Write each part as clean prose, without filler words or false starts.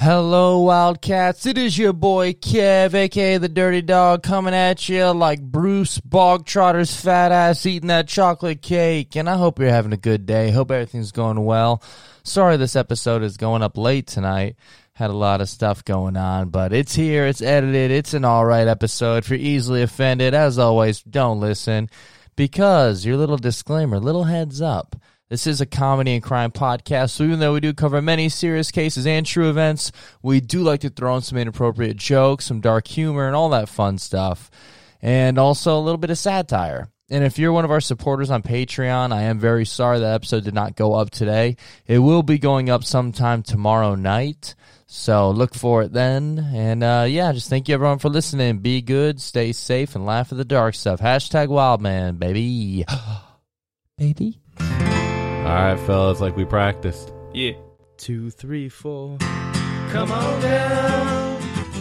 Hello, Wildcats. It is your boy Kev, a.k.a. the Dirty Dog, coming at you like Bruce Bogtrotter's fat ass eating that chocolate cake. And I hope you're having a good day. Hope everything's going well. Sorry this episode is going up late tonight. Had a lot of stuff going on, but it's here. It's edited. It's an all right episode. If you're easily offended, as always, don't listen. Because, your little disclaimer, little heads up. This is a comedy and crime podcast, so even though we do cover many serious cases and true events, we do like to throw in some inappropriate jokes, some dark humor, and all that fun stuff. And also a little bit of satire. And if you're one of our supporters on Patreon, I am very sorry that episode did not go up today. It will be going up sometime tomorrow night, so look for it then. And just thank you everyone for listening. Be good, stay safe, and laugh at the dark stuff. Hashtag Wildman, baby. Baby? All right, fellas, like we practiced. Yeah. 2, 3, 4. Come on down,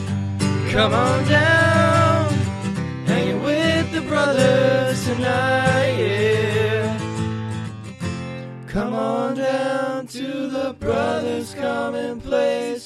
hanging with the brothers tonight, yeah. Come on down to the Brothers Commonplace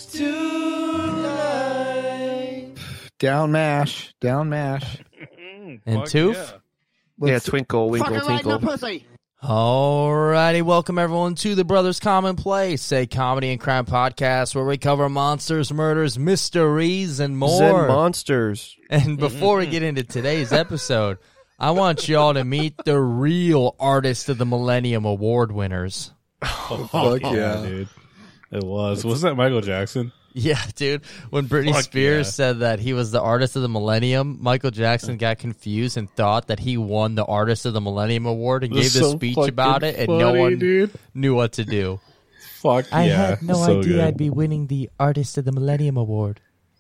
tonight. Down mash. And Toof? Yeah, twinkle, winkle, tinkle. Alrighty, welcome everyone to the Brothers Commonplace, a comedy and crime podcast where we cover monsters, murders, mysteries, and more. Zen monsters. And before we get into today's episode, I want y'all to meet the real Artist of the Millennium Award winners. Oh, fuck yeah. dude. It was. Wasn't that Michael Jackson? Yeah, dude. When Britney Spears said that he was the Artist of the Millennium, Michael Jackson got confused and thought that he won the Artist of the Millennium Award and gave this speech about it, and no one knew what to do. Fuck yeah. I had no so idea good. I'd be winning the Artist of the Millennium Award.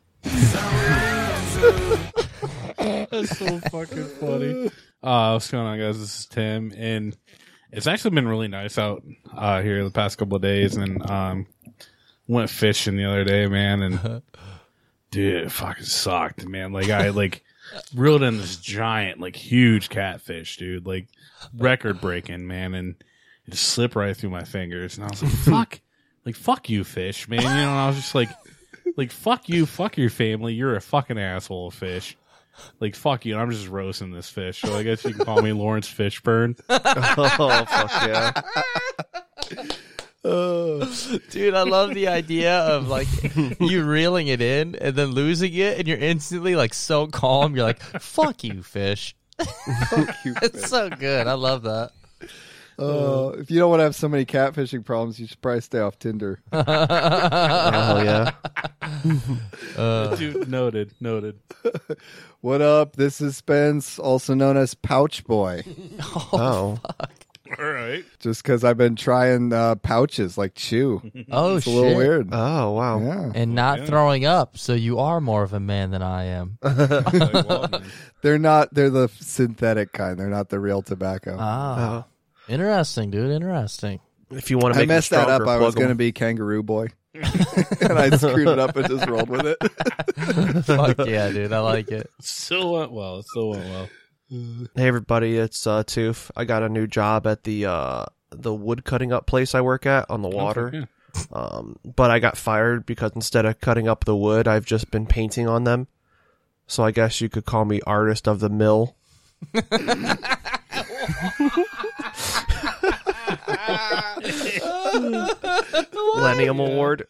That's so fucking funny. What's going on, guys? This is Tim, and it's actually been really nice out here the past couple of days, and went fishing the other day, man, and dude, it fucking sucked, man. Like I reeled in this giant, huge catfish, dude, record breaking, man, and it just slipped right through my fingers, and I was like, fuck you, fish, man. You know, and I was just like, fuck you, fuck your family, you're a fucking asshole, fish. Fuck you, and I'm just roasting this fish, so I guess you can call me Lawrence Fishburne. Oh, fuck yeah. Dude, I love the idea of you reeling it in and then losing it, and you're instantly so calm. You're like, "Fuck you, fish." Fuck you, It's so good. I love that. If you don't want to have so many catfishing problems, you should probably stay off Tinder. Hell yeah. Dude, noted. What up? This is Spence, also known as Pouch Boy. Oh. Fuck. All right. Just because I've been trying pouches like chew. Oh, It's a shit. little weird. Oh, wow. Yeah. And not throwing up, so you are more of a man than I am. They're not, they're the synthetic kind. They're not the real tobacco. Ah. Interesting, dude. Interesting. If you want to I make messed that up. I was going to be. be Kangaroo Boy. And I screwed it up and just rolled with it. Fuck yeah, dude. I like it. Still went well. Hey, everybody, it's Toof. I got a new job at the wood cutting up place I work at on the water. But I got fired because instead of cutting up the wood, I've just been painting on them. So I guess you could call me Artist of the Mill. Millennium Award.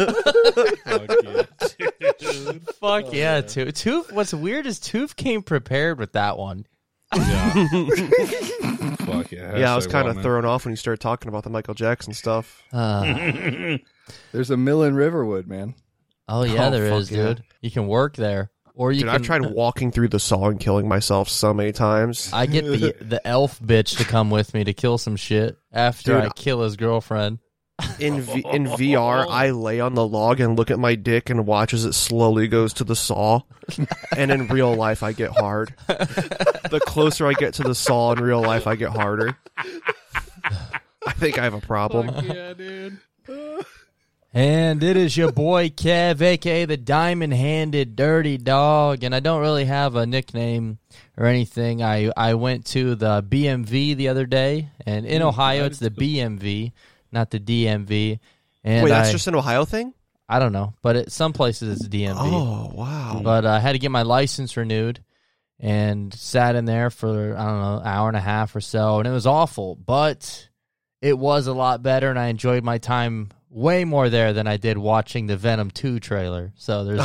Fuck yeah, Toof. What's weird is Toof came prepared with that one. Yeah. Fuck yeah. Yeah, I was kind of thrown off when you started talking about the Michael Jackson stuff. There's a mill in Riverwood, man. Oh yeah, Oh, there fuck is, yeah. dude. You can work there, or you Dude, can. I've tried walking through the saw and killing myself so many times. I get the elf bitch to come with me to kill some shit after Dude, I kill his girlfriend. In VR, I lay on the log and look at my dick and watch as it slowly goes to the saw. And in real life, I get hard. The closer I get to the saw in real life, I get harder. I think I have a problem. Fuck yeah, dude. And it is your boy Kev, a.k.a. the Diamond-Handed Dirty Dog, and I don't really have a nickname or anything. I went to the BMV the other day, and in Ohio it's the BMV, not the DMV. And Wait, that's just an Ohio thing? I don't know, but some places it's DMV. Oh, wow. But I had to get my license renewed and sat in there for, I don't know, an hour and a half or so, and it was awful. But it was a lot better, and I enjoyed my time way more there than I did watching the Venom 2 trailer. So there's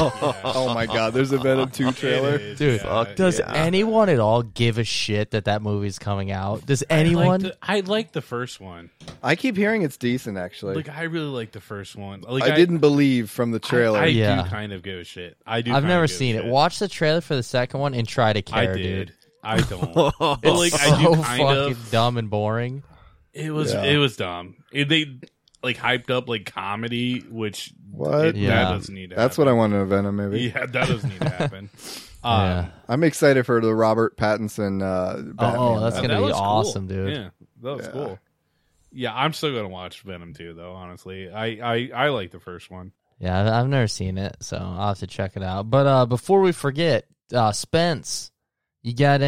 Oh my God, there's a Venom 2 trailer. Dude, does anyone at all give a shit that movie's coming out? Does anyone? I like the first one. I keep hearing it's decent, actually. Like, I really like the first one. Like, I didn't believe from the trailer. I Yeah. do kind of give a shit. I do. I've kinda never give a seen it. shit. Watch the trailer for the second one and try to care, I did. dude. I don't. But, like, It's I do so kind fucking of. dumb and boring. It was dumb. They like hyped up like comedy, which What? Yeah. that doesn't need to That's happen. what I want in a Venom movie. Yeah, that doesn't need to happen. Yeah. I'm excited for the Robert Pattinson Batman. Oh, that's that gonna be looks cool. awesome, dude. Yeah, that was Yeah. cool. Yeah, I'm still gonna watch Venom 2 though. Honestly, I like the first one. Yeah, I've never seen it, so I'll have to check it out. But before we forget, Spence, you got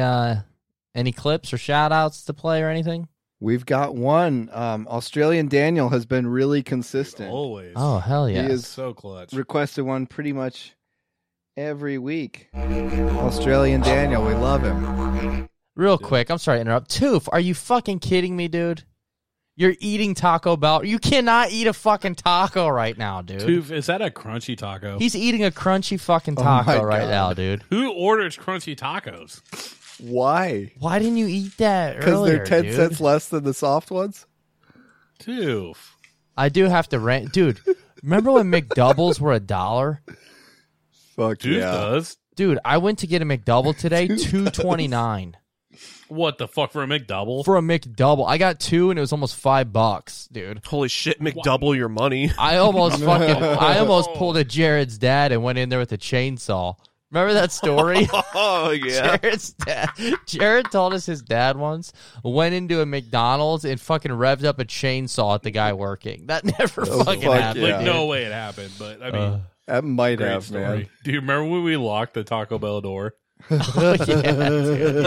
any clips or shout outs to play or anything? We've got one. Australian Daniel has been really consistent. Always. Oh, hell yeah. He is so clutch. requested one pretty much every week. Australian Daniel, we love him. Real quick, I'm sorry to interrupt. Toof, are you fucking kidding me, dude? You're eating Taco Bell. You cannot eat a fucking taco right now, dude. Toof, is that a crunchy taco? He's eating a crunchy fucking Oh taco my right God. now, dude. Who orders crunchy tacos? Why? Why didn't you eat that Because earlier, they're 10 dude? cents less than the soft ones? Toof. I do have to rant. Dude, remember when McDoubles were $1? Fuck Toof yeah. does. Dude, I went to get a McDouble today, $2.29 What the fuck for a McDouble? for a McDouble. I got two and it was almost $5, dude. Holy shit, McDouble your money. I almost pulled a Jared's dad and went in there with a chainsaw. Remember that story? Oh, yeah. Jared told us his dad once went into a McDonald's and fucking revved up a chainsaw at the guy working. That never fucking fuck happened. yeah. Like, no way it happened, but I mean, That might great have, story. man. Do you remember when we locked the Taco Bell door? Oh, yeah, dude,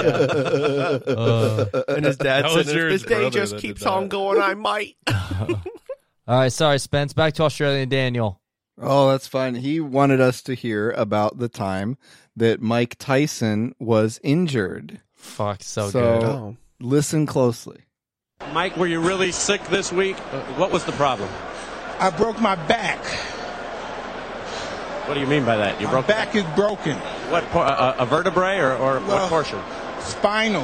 yeah. And his dad That was said, if Jared's this day brother just that keeps did that. on going, I might. All right, sorry, Spence. Back to Australian Daniel. Oh, that's fine. He wanted us to hear about the time that Mike Tyson was injured. Fuck, so So- good. Oh. Listen closely. Mike, were you really sick this week? What was the problem? I broke my back. What do you mean by that? You My broke back is broken. what? A vertebrae or Well, what portion? Spinal.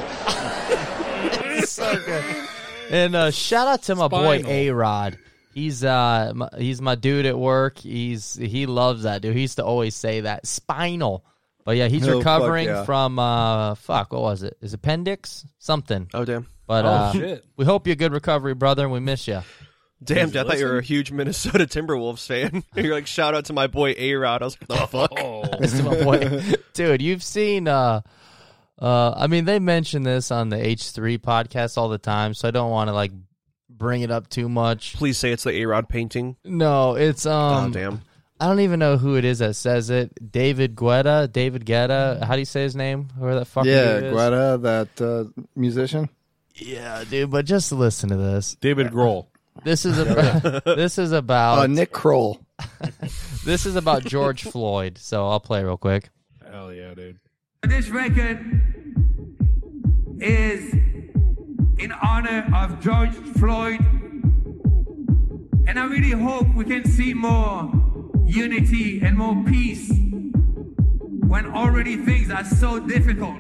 So good. And shout out to my boy Spinal. A-Rod. He's my dude at work. He loves that dude. He used to always say that spinal. But yeah, he's Oh, recovering fuck yeah. from what was it? His appendix? Something. Oh, damn. But Oh, shit. we hope you a good recovery, brother, and we miss you. Damn, Does he I thought you were a listen? huge Minnesota Timberwolves fan. You're like, shout out to my boy A-Rod. I was like, the fuck? Oh, My boy. Dude, you've seen I mean, they mention this on the H3 podcast all the time, so I don't want to like bring it up too much. Please say it's the A-Rod painting. No, it's Oh, damn. I don't even know who it is that says it. David Guetta. How do you say his name? Whoever that fucking Yeah, dude is. Guetta, that musician. Yeah, dude, but just listen to this. David Grohl. This is about Nick Kroll. this is about George Floyd. So I'll play real quick. Hell yeah, dude. This record is in honor of George Floyd. And I really hope we can see more unity and more peace when already things are so difficult.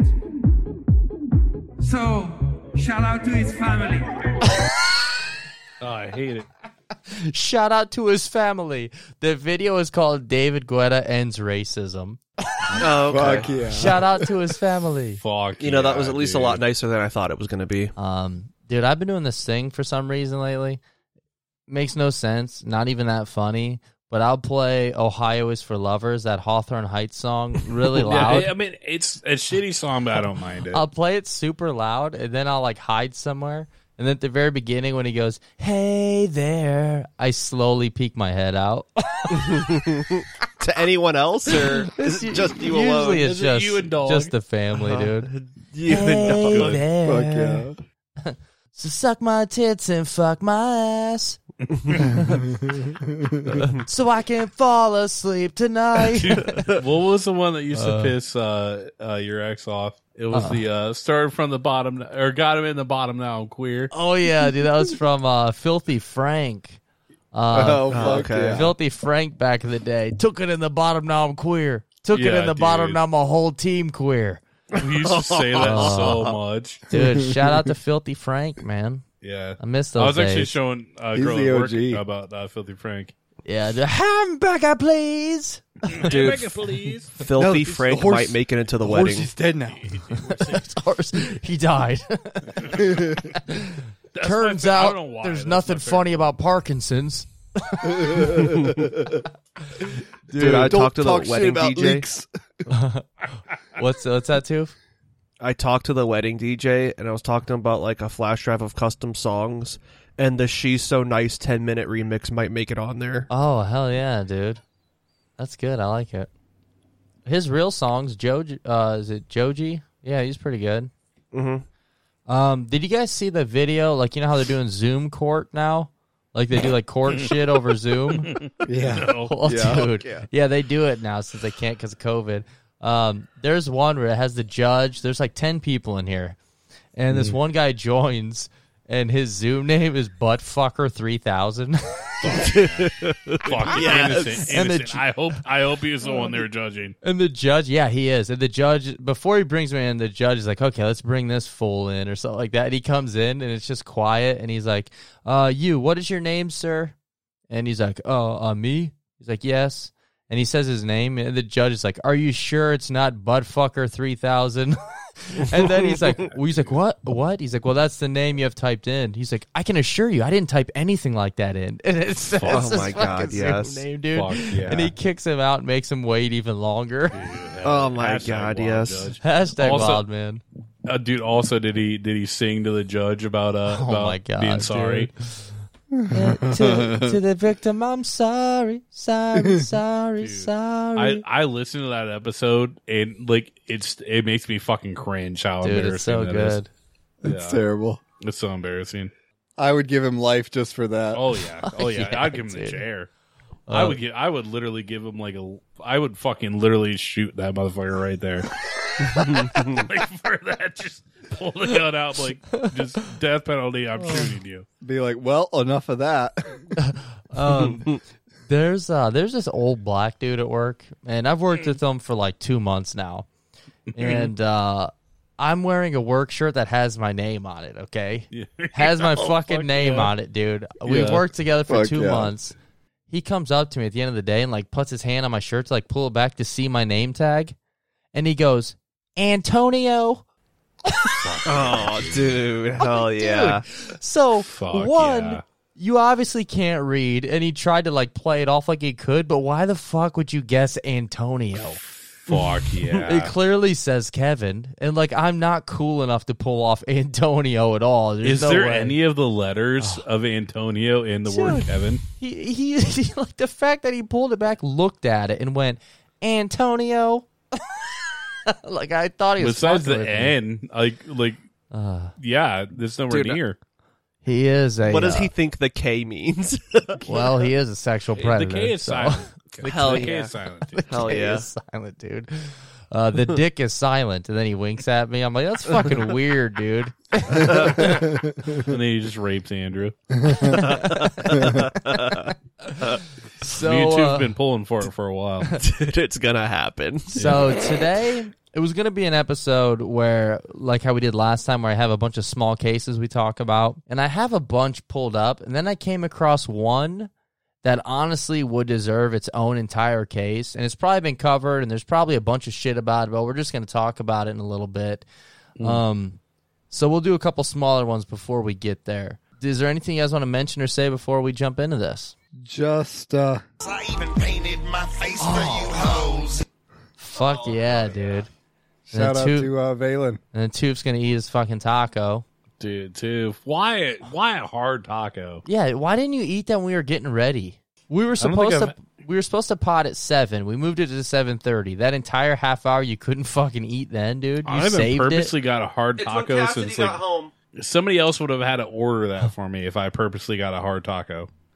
So, shout out to his family. Oh, I hate it. Shout out to his family. The video is called David Guetta Ends Racism. Oh, okay. Fuck yeah. Shout out to his family. Fuck. You know, that yeah, was at least dude. a lot nicer than I thought it was going to be. Dude, I've been doing this thing for some reason lately. Makes no sense. Not even that funny. But I'll play Ohio is for Lovers, that Hawthorne Heights song, really loud. Yeah, I mean, it's a shitty song, but I don't mind it. I'll play it super loud, and then I'll like hide somewhere. And then at the very beginning, when he goes, "Hey there," I slowly peek my head out. To anyone else, or is it just you alone? Usually it's Is it just you and dog? just the family, dude. You and Hey dog. there. Fuck yeah. So suck my tits and fuck my ass. So I can fall asleep tonight. What was the one that used to piss your ex off? It was the started from the bottom, or got him in the bottom. Now I'm queer. Oh yeah, dude, that was from Filthy Frank. Fuck okay. yeah. Filthy Frank back in the day. Took it in the bottom, now I'm queer. Took it Yeah, in the bottom, dude. now my whole team queer. We used to say that so much. Dude, shout out to Filthy Frank, man. Yeah, I miss those I was actually days. showing a He's girl the at work OG. about Filthy Frank. Yeah, the hamburger, please. Dude, Please. Filthy No, Frank the horse- might make it into the Horse wedding. is dead now. Of course, he died. Turns I don't know out why. there's That's nothing my funny about Parkinson's. Dude, I Don't talked to the talk shit wedding about DJ. What's that, Toof? I talked to the wedding DJ, and I was talking to him about like a flash drive of custom songs, and the "She's So Nice" 10-minute remix might make it on there. Oh, hell yeah, dude. That's good. I like it. His real songs, is it Joji? Yeah, he's pretty good. Mm-hmm. Did you guys see the video? Like, you know how they're doing Zoom court now? Like, they do, like, court shit over Zoom? Yeah. Well, Yeah. dude. Yeah, they do it now since they can't because of COVID. There's one where it has the judge. There's, like, 10 people in here. And this one guy joins, and his Zoom name is Buttfucker3000. Fuck, innocent. And the I hope he was the one they were judging. And the judge, yeah, he is. And the judge, before he brings me in, the judge is like, okay, let's bring this fool in or something like that. And he comes in, and it's just quiet. And he's like, what is your name, sir? And he's like, me? He's like, yes. And he says his name, and the judge is like, are you sure it's not Buttfucker3000? And then he's like, what? He's like, well, that's the name you have typed in. He's like, I can assure you, I didn't type anything like that in. And it says Oh his my God, fucking Zoom yes. name, dude. Fuck yeah. And he kicks him out and makes him wait even longer. Oh my Hashtag God, wild yes. judge. Hashtag Also- wild, man. Dude, also did he sing to the judge about Oh my God, being sorry? to the victim, I'm sorry. Dude, I listened to that episode and like it makes me fucking cringe how Dude, embarrassing it's so that good. is. It's terrible. It's so embarrassing. I would give him life just for that. Oh yeah, Yeah, I'd give him the dude. chair. I would literally give him I would fucking literally shoot that motherfucker right there. Like for that, just pull the gun out, like just death penalty. I'm shooting you. Be like, well, enough of that. There's this old black dude at work, and I've worked with him for like 2 months now, and I'm wearing a work shirt that has my name on it. Okay, has my fucking fuck name yeah. on it, dude. We've Yeah. worked together for Fuck 2 yeah. months. He comes up to me at the end of the day and like puts his hand on my shirt to like pull it back to see my name tag, and he goes, Antonio. Oh, dude, hell yeah. So Fuck one, yeah. you obviously can't read, and he tried to like play it off like he could, but why the fuck would you guess Antonio? Fuck yeah. It clearly says Kevin, and like I'm not cool enough to pull off Antonio at all. There's Is no there way. any of the letters of Antonio in the word Dude. Kevin? He like the fact that he pulled it back, looked at it, and went Antonio. Like I thought he was. Besides fucking the with me. N, yeah, there's nowhere Dude, near. He is a. What does he think the K means? Well, he is a sexual predator. The K is so- silent. Hell the K yeah. is silent. Dude. Hell K yeah. is silent, dude. The dick is silent, and then he winks at me. I'm like, that's fucking weird, dude. And then he just rapes Andrew. So, Me and two have been pulling for it for a while. Dude, it's gonna happen. so today it was going to be an episode where, like how we did last time, where I have a bunch of small cases we talk about, and I have a bunch pulled up, and then I came across one that honestly would deserve its own entire case, and it's probably been covered, and there's probably a bunch of shit about it, but we're just going to talk about it in a little bit. So we'll do a couple smaller ones before we get there. Is there anything you guys want to mention or say before we jump into this? Just, I even painted my face for you hoes. Fuck yeah, dude. shout out Toot- to Valen. And then Toof's going to eat his fucking taco. Dude, too. Why a hard taco? Yeah, why didn't you eat that when we were getting ready? We were don't think supposed to pod at 7. We moved it to 7:30. That entire half hour you couldn't fucking eat then, dude. You I haven't saved purposely it. got a hard taco since like home. somebody else would have had to order that for me if I purposely got a hard taco.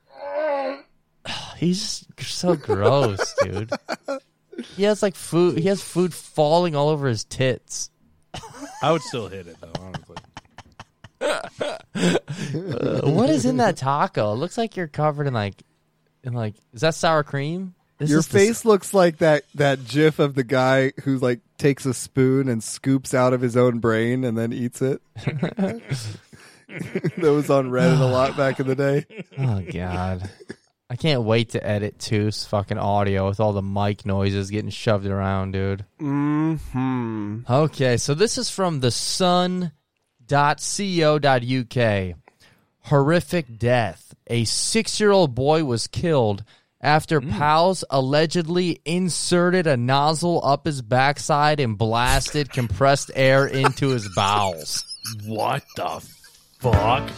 He's so gross, dude. He has like food. He has food falling all over his tits. I would still hit it though, honestly. What is in that taco? It looks like you're covered in like, is that sour cream? Your face looks like that gif of the guy who like takes a spoon and scoops out of his own brain and then eats it. That was on Reddit a lot back in the day. Oh God. I can't wait to edit Tooth's fucking audio with all the mic noises getting shoved around, dude. Mm-hmm. Okay, so this is from thesun.co.uk. Horrific death. A 6-year-old boy was killed after pals allegedly inserted a nozzle up his backside and blasted compressed air into his bowels. What the fuck?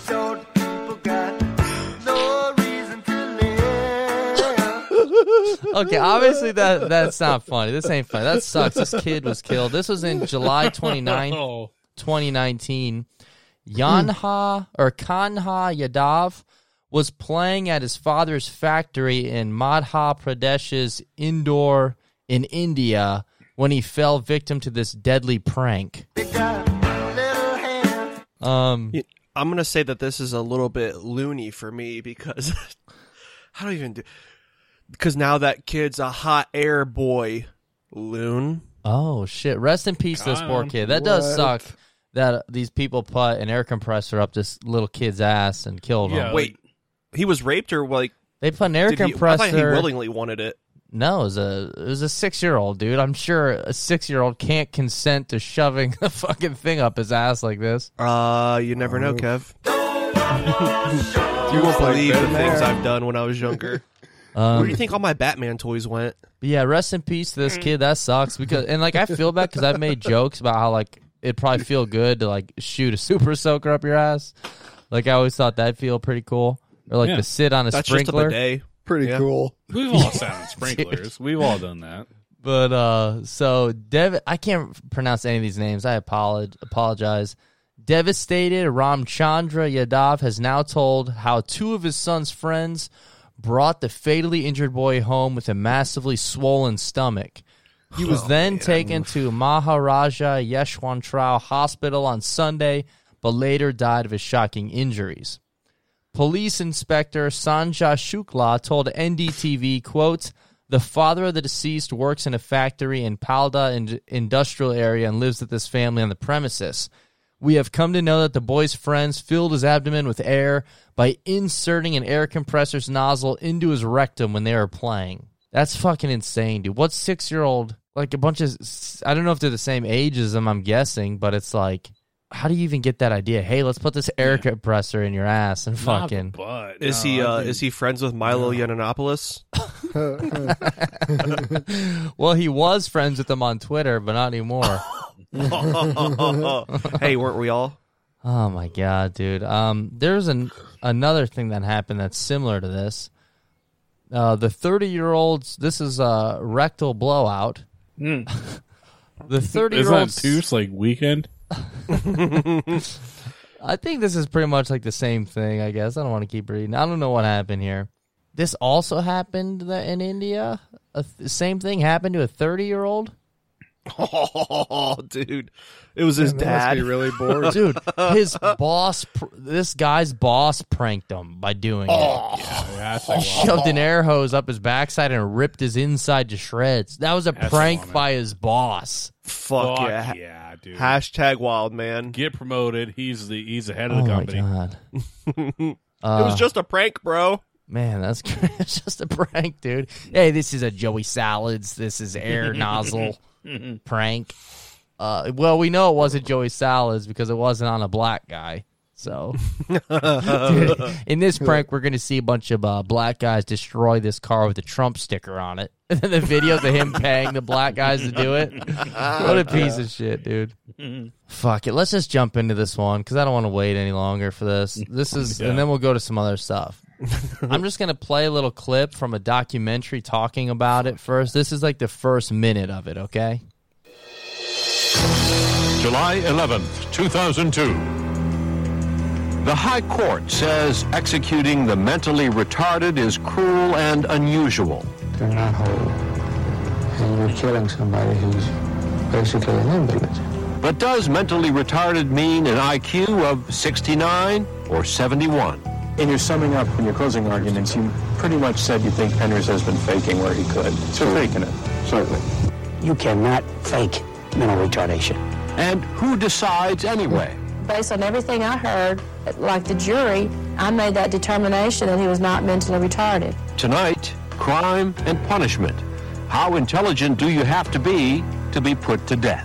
Okay, obviously that's not funny. This ain't funny. That sucks. This kid was killed. This was in July 29th, 2019. Kanha Yadav was playing at his father's factory in Madhya Pradesh's Indore in India when he fell victim to this deadly prank. I'm going to say that this is a little bit loony for me because I don't even do... Because now that kid's a hot air boy, loon. Oh, shit. Rest in peace to this poor kid. That does suck that these people put an air compressor up this little kid's ass and killed him. Wait, he was raped or like... They put an air compressor... I thought he willingly wanted it. No, it was a 6-year-old, dude. I'm sure a 6-year-old can't consent to shoving the fucking thing up his ass like this. You never know, Kev. You won't believe the things I've done when I was younger. Where do you think all my Batman toys went? Yeah, rest in peace to this kid. That sucks because, and like I feel bad because I've made jokes about how like it'd probably feel good to like shoot a super soaker up your ass. Like I always thought that'd feel pretty cool, or like to sit on a sprinkler. Just a bidet. Pretty cool. We've all sat on sprinklers. We've all done that. But so I can't pronounce any of these names. I apologize. Devastated Ramchandra Yadav has now told how 2 of his son's friends brought the fatally injured boy home with a massively swollen stomach. He was then taken to Maharaja Yeshwantrao Hospital on Sunday, but later died of his shocking injuries. Police Inspector Sanjay Shukla told NDTV, quote, "The father of the deceased works in a factory in Palda industrial area and lives with his family on the premises. We have come to know that the boy's friends filled his abdomen with air by inserting an air compressor's nozzle into his rectum when they were playing." That's fucking insane, dude. What 6-year-old, like a bunch of, I don't know if they're the same age as him, I'm guessing, but it's like, how do you even get that idea? Hey, let's put this air compressor in your ass and fucking. Is he friends with Milo Yiannopoulos? Well, he was friends with him on Twitter, but not anymore. Hey, weren't we all? Oh my god, dude. There's another thing that happened that's similar to this. The 30-year-olds. This is a rectal blowout. The 30-year-old. Is that Tooth's like weekend? I think this is pretty much like the same thing. I guess I don't want to keep reading. I don't know what happened here. This also happened in India. The same thing happened to a 30-year-old. Oh, dude. It was his dad. Must be really bored. Dude, his boss, this guy's boss pranked him by doing it. Yeah, He shoved an air hose up his backside and ripped his inside to shreds. That was a prank by his boss. Fuck yeah. Yeah, dude. Hashtag wild man. Get promoted. He's the head of the company. My God. It was just a prank, bro. Man, that's great. It's just a prank, dude. Hey, this is a Joey Salads. This is air nozzle prank. Well, we know it wasn't Joey Salads because it wasn't on a black guy. So, dude, in this prank, we're going to see a bunch of black guys destroy this car with a Trump sticker on it. And then the videos of him paying the black guys to do it. What a piece of shit, dude. Fuck it. Let's just jump into this one because I don't want to wait any longer for this. This is, and then we'll go to some other stuff. I'm just going to play a little clip from a documentary talking about it first. This is like the first minute of it, okay? July 11th, 2002. The High Court says executing the mentally retarded is cruel and unusual. They're not whole, and you're killing somebody who's basically an invalid. But does mentally retarded mean an IQ of 69 or 71? In your summing up, in your closing arguments, you pretty much said you think Penrose has been faking where he could. So faking it. Certainly. You cannot fake mental retardation. And who decides anyway? Based on everything I heard, like the jury, I made that determination that he was not mentally retarded. Tonight, crime and punishment. How intelligent do you have to be put to death?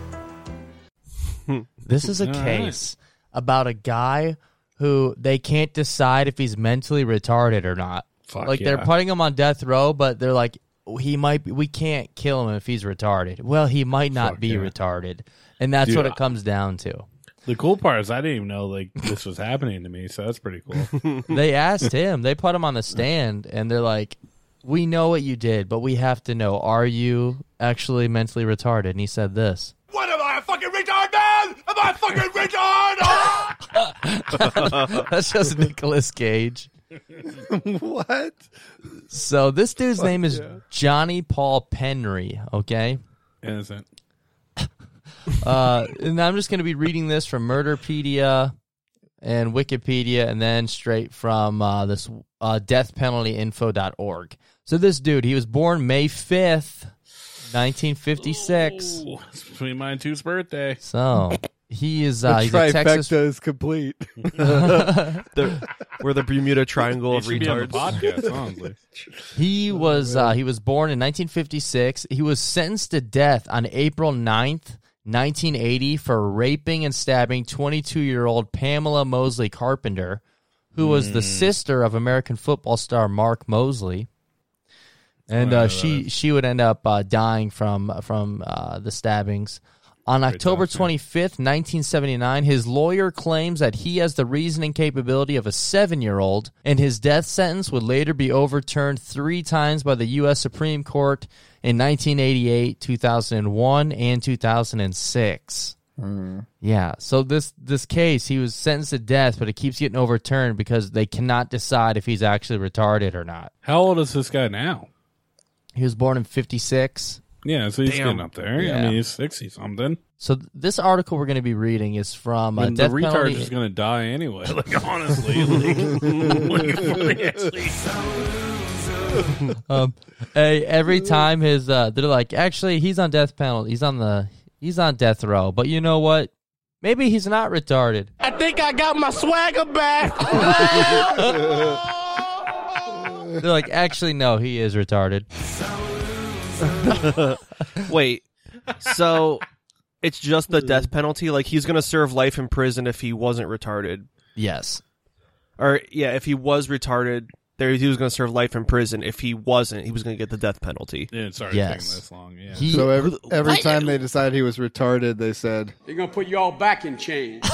This is a case about a guy who they can't decide if he's mentally retarded or not. They're putting him on death row, but they're like, he might be, we can't kill him if he's retarded. Well, he might not be retarded. And that's what it comes down to. The cool part is I didn't even know this was happening to me, so that's pretty cool. They asked him, they put him on the stand, and they're like, we know what you did, but we have to know, are you actually mentally retarded? And he said this. What am I, a fucking retard, man? Am I a fucking retard? That's just Nicolas Cage. What? So this dude's name is Johnny Paul Penry, okay? Innocent. And I'm just going to be reading this from Murderpedia and Wikipedia, and then straight from this deathpenaltyinfo.org. So this dude, he was born May 5th, 1956. Ooh, it's between mine and two's birthday. So he is the he's trifecta a Texas. is complete. We're the Bermuda Triangle of Should be on the retards. podcast, honestly. He was born in 1956. He was sentenced to death on April 9th, 1980 for raping and stabbing 22-year-old Pamela Mosley Carpenter, who was the sister of American football star Mark Mosley. And she would end up dying from the stabbings. On October 25th, 1979, his lawyer claims that he has the reasoning capability of a 7-year-old, and his death sentence would later be overturned 3 times by the U.S. Supreme Court in 1988, 2001, and 2006. Yeah, so this case, he was sentenced to death, but it keeps getting overturned because they cannot decide if he's actually retarded or not. How old is this guy now? He was born in 56. Yeah, so he's getting up there. Yeah. I mean, he's 60-something. So this article we're going to be reading is from the Death retard Penalty. is going to die anyway. Like, honestly. Every time they're like, actually, he's on death penalty. He's on death row. But you know what? Maybe he's not retarded. I think I got my swagger back. They're like, actually, no, he is retarded. Wait, so it's just the death penalty? Like, he's going to serve life in prison if he wasn't retarded? Yes. Or, yeah, if he was retarded, he was going to serve life in prison. If he wasn't, he was going to get the death penalty. Yeah, it started taking this long, yeah. So every time they decided he was retarded, they said, They're going to put you all back in chains.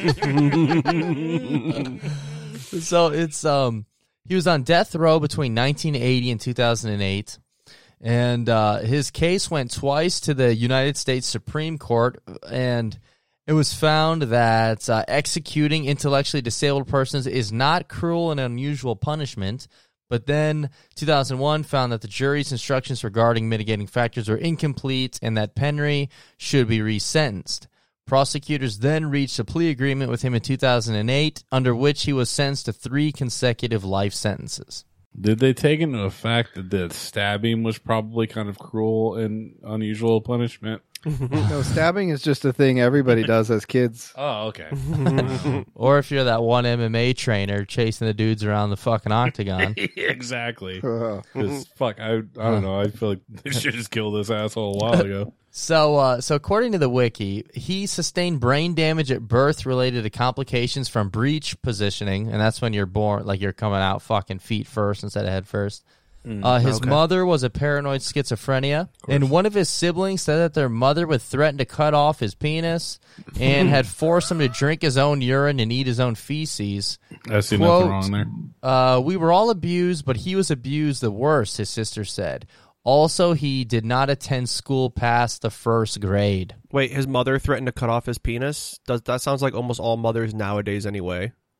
So it's he was on death row between 1980 and 2008, and his case went twice to the United States Supreme Court, and it was found that executing intellectually disabled persons is not cruel and unusual punishment. But then 2001 found that the jury's instructions regarding mitigating factors were incomplete and that Penry should be resentenced. Prosecutors then reached a plea agreement with him in 2008, under which he was sentenced to 3 consecutive life sentences. Did they take into effect that the stabbing was probably kind of cruel and unusual punishment? No, stabbing is just a thing everybody does as kids. Oh, okay. Or if you're that one MMA trainer chasing the dudes around the fucking octagon. Exactly. Because, fuck, I don't know. I feel like they should just kill this asshole a while ago. So according to the wiki, he sustained brain damage at birth related to complications from breech positioning, and that's when you're born, like you're coming out fucking feet first instead of head first. His mother was a paranoid schizophrenia, and one of his siblings said that their mother would threaten to cut off his penis and had forced him to drink his own urine and eat his own feces. I see nothing wrong there. We were all abused, but he was abused the worst, his sister said. Also, he did not attend school past the 1st grade. Wait, his mother threatened to cut off his penis? That sounds like almost all mothers nowadays anyway.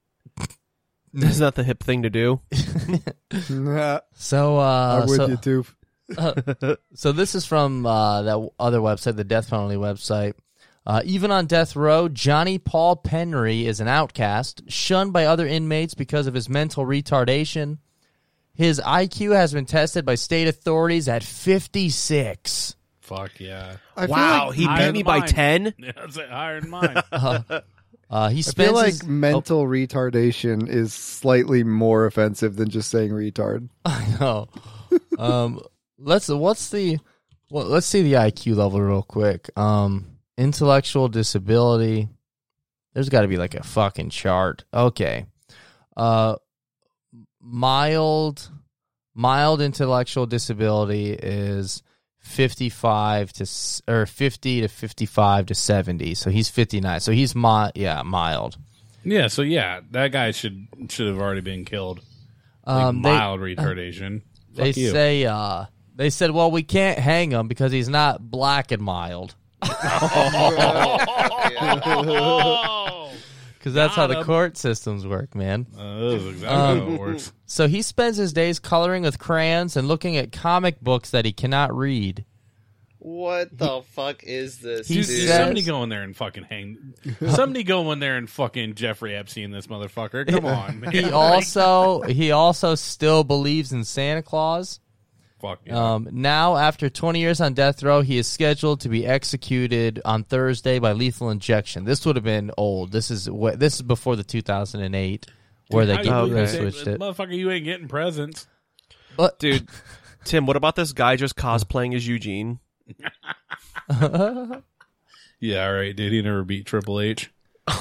Isn't that the hip thing to do? So, I'm with you, too. So this is from that other website, the death penalty website. Even on death row, Johnny Paul Penry is an outcast, shunned by other inmates because of his mental retardation. His IQ has been tested by state authorities at 56. Fuck yeah. Wow, he beat me by 10? Yeah, that's higher than mine. He I spends feel like his- mental retardation is slightly more offensive than just saying retard. I know. Let's see the IQ level real quick. Intellectual disability. There's got to be like a fucking chart. Okay. Mild intellectual disability is 50 to 55 to 70. So he's 59. So he's mild. Yeah, so yeah, that guy should have already been killed. Like mild retardation. They Fuck you. say they said, well, we can't hang him because he's not black and mild. Because that's how the court systems work, man. That's exactly how it works. So he spends his days coloring with crayons and looking at comic books that he cannot read. What the fuck is this? He Dude, somebody go in there and fucking hang. Somebody go in there and fucking Jeffrey Epstein this motherfucker. Come on, man. He also still believes in Santa Claus. Fuck yeah. Now, after 20 years on death row, he is scheduled to be executed on Thursday by lethal injection. This would have been old. This is before the 2008 where they switched it. Motherfucker, you ain't getting presents. But dude, Tim, what about this guy just cosplaying as Eugene? Yeah, all right, dude. He never beat Triple H.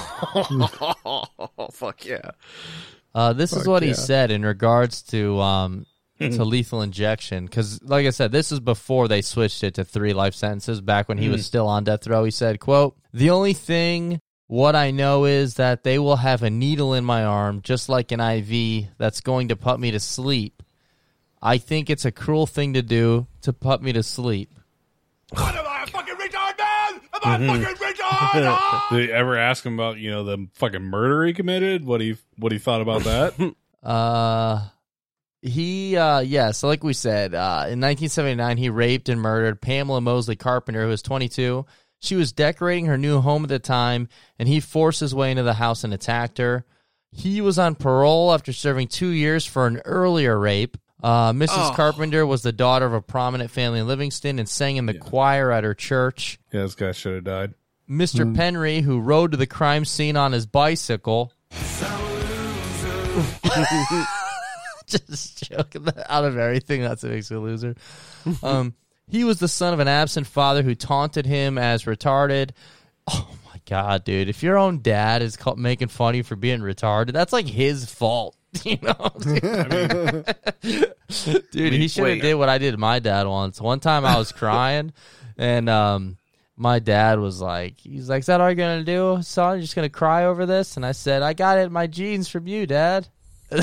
Oh, fuck yeah. This is what he said in regards to lethal injection, because like I said, this is before they switched it to 3 life sentences. Back when he was still on death row, he said, quote, "The only thing what I know is that they will have a needle in my arm, just like an IV, that's going to put me to sleep. I think it's a cruel thing to do to put me to sleep." What am I, a fucking retard, man? Am I a fucking retard? Did you ever ask him about, the fucking murder he committed? What he thought about that? So like we said, in 1979, he raped and murdered Pamela Mosley Carpenter, who was 22. She was decorating her new home at the time, and he forced his way into the house and attacked her. He was on parole after serving 2 years for an earlier rape. Mrs. Carpenter was the daughter of a prominent family in Livingston and sang in the choir at her church. Yeah, this guy should have died. Mr. Penry, who rode to the crime scene on his bicycle. Just joking. Out of everything, that's what makes me a loser. He was the son of an absent father who taunted him as retarded. Oh my god, dude! If your own dad is making fun of you for being retarded, that's like his fault. You know, dude, he should have did what I did to my dad once. One time I was crying, and my dad was like, "Is that all you're gonna do, son? You're just gonna cry over this?" And I said, "I got it in my genes from you, Dad." He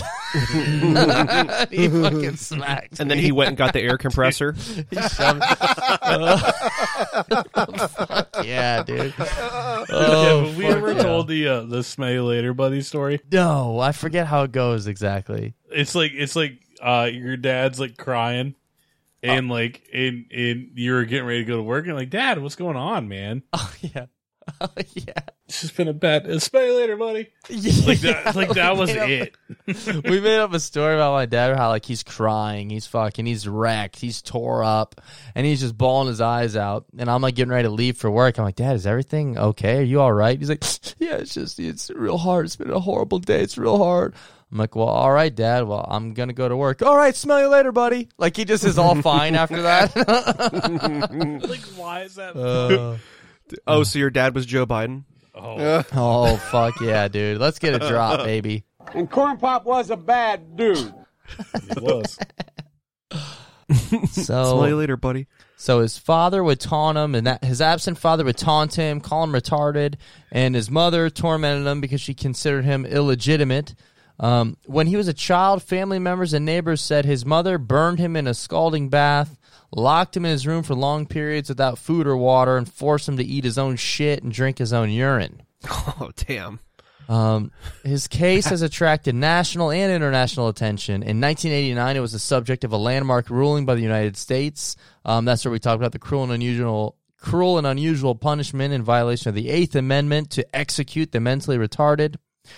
fucking smacked and then me. he went and got the air compressor. He shoved fuck yeah, dude. Have we ever told the smell you later buddy story? No, I forget how it goes exactly. It's like your dad's like crying and and you're getting ready to go to work and like, Dad, what's going on, man? Oh yeah. It's just been a bad smell you later, buddy. Yeah. That was it. We made up a story about my dad, how he's crying, he's wrecked, he's tore up, and he's just bawling his eyes out. And I'm getting ready to leave for work. I'm like, Dad, is everything okay? Are you all right? He's like, yeah, it's real hard. It's been a horrible day. It's real hard. I'm like, well, all right, Dad. Well, I'm going to go to work. All right, smell you later, buddy. He just is all fine after that. Why is that? So your dad was Joe Biden? Oh, fuck yeah, dude. Let's get a drop, baby. And Corn Pop was a bad dude. He was. Smell you later, buddy. So his father would taunt him, and his absent father would taunt him, call him retarded, and his mother tormented him because she considered him illegitimate. When he was a child, family members and neighbors said his mother burned him in a scalding bath, locked him in his room for long periods without food or water, and forced him to eat his own shit and drink his own urine. Oh, damn. His case has attracted national and international attention. In 1989, it was the subject of a landmark ruling by the United States. That's where we talked about the cruel and unusual punishment in violation of the 8th Amendment to execute the mentally retarded.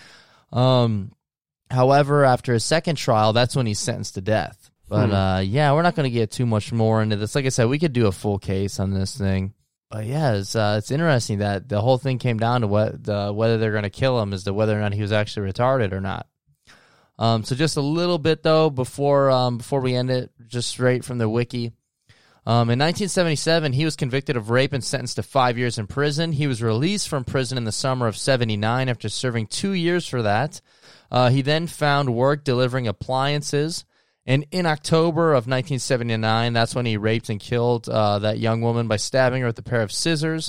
However, after a second trial, that's when he's sentenced to death. But yeah, we're not going to get too much more into this. Like I said, we could do a full case on this thing. But yeah, it's interesting that the whole thing came down to whether they're going to kill him as to whether or not he was actually retarded or not. So just a little bit though before we end it, just straight from the wiki. In 1977, he was convicted of rape and sentenced to 5 years in prison. He was released from prison in the summer of '79 after serving 2 years for that. He then found work delivering appliances. And in October of 1979, that's when he raped and killed that young woman by stabbing her with a pair of scissors.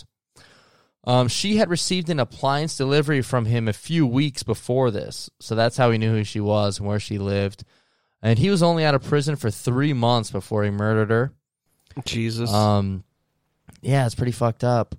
She had received an appliance delivery from him a few weeks before this. So that's how he knew who she was and where she lived. And he was only out of prison for 3 months before he murdered her. Jesus. Yeah, it's pretty fucked up.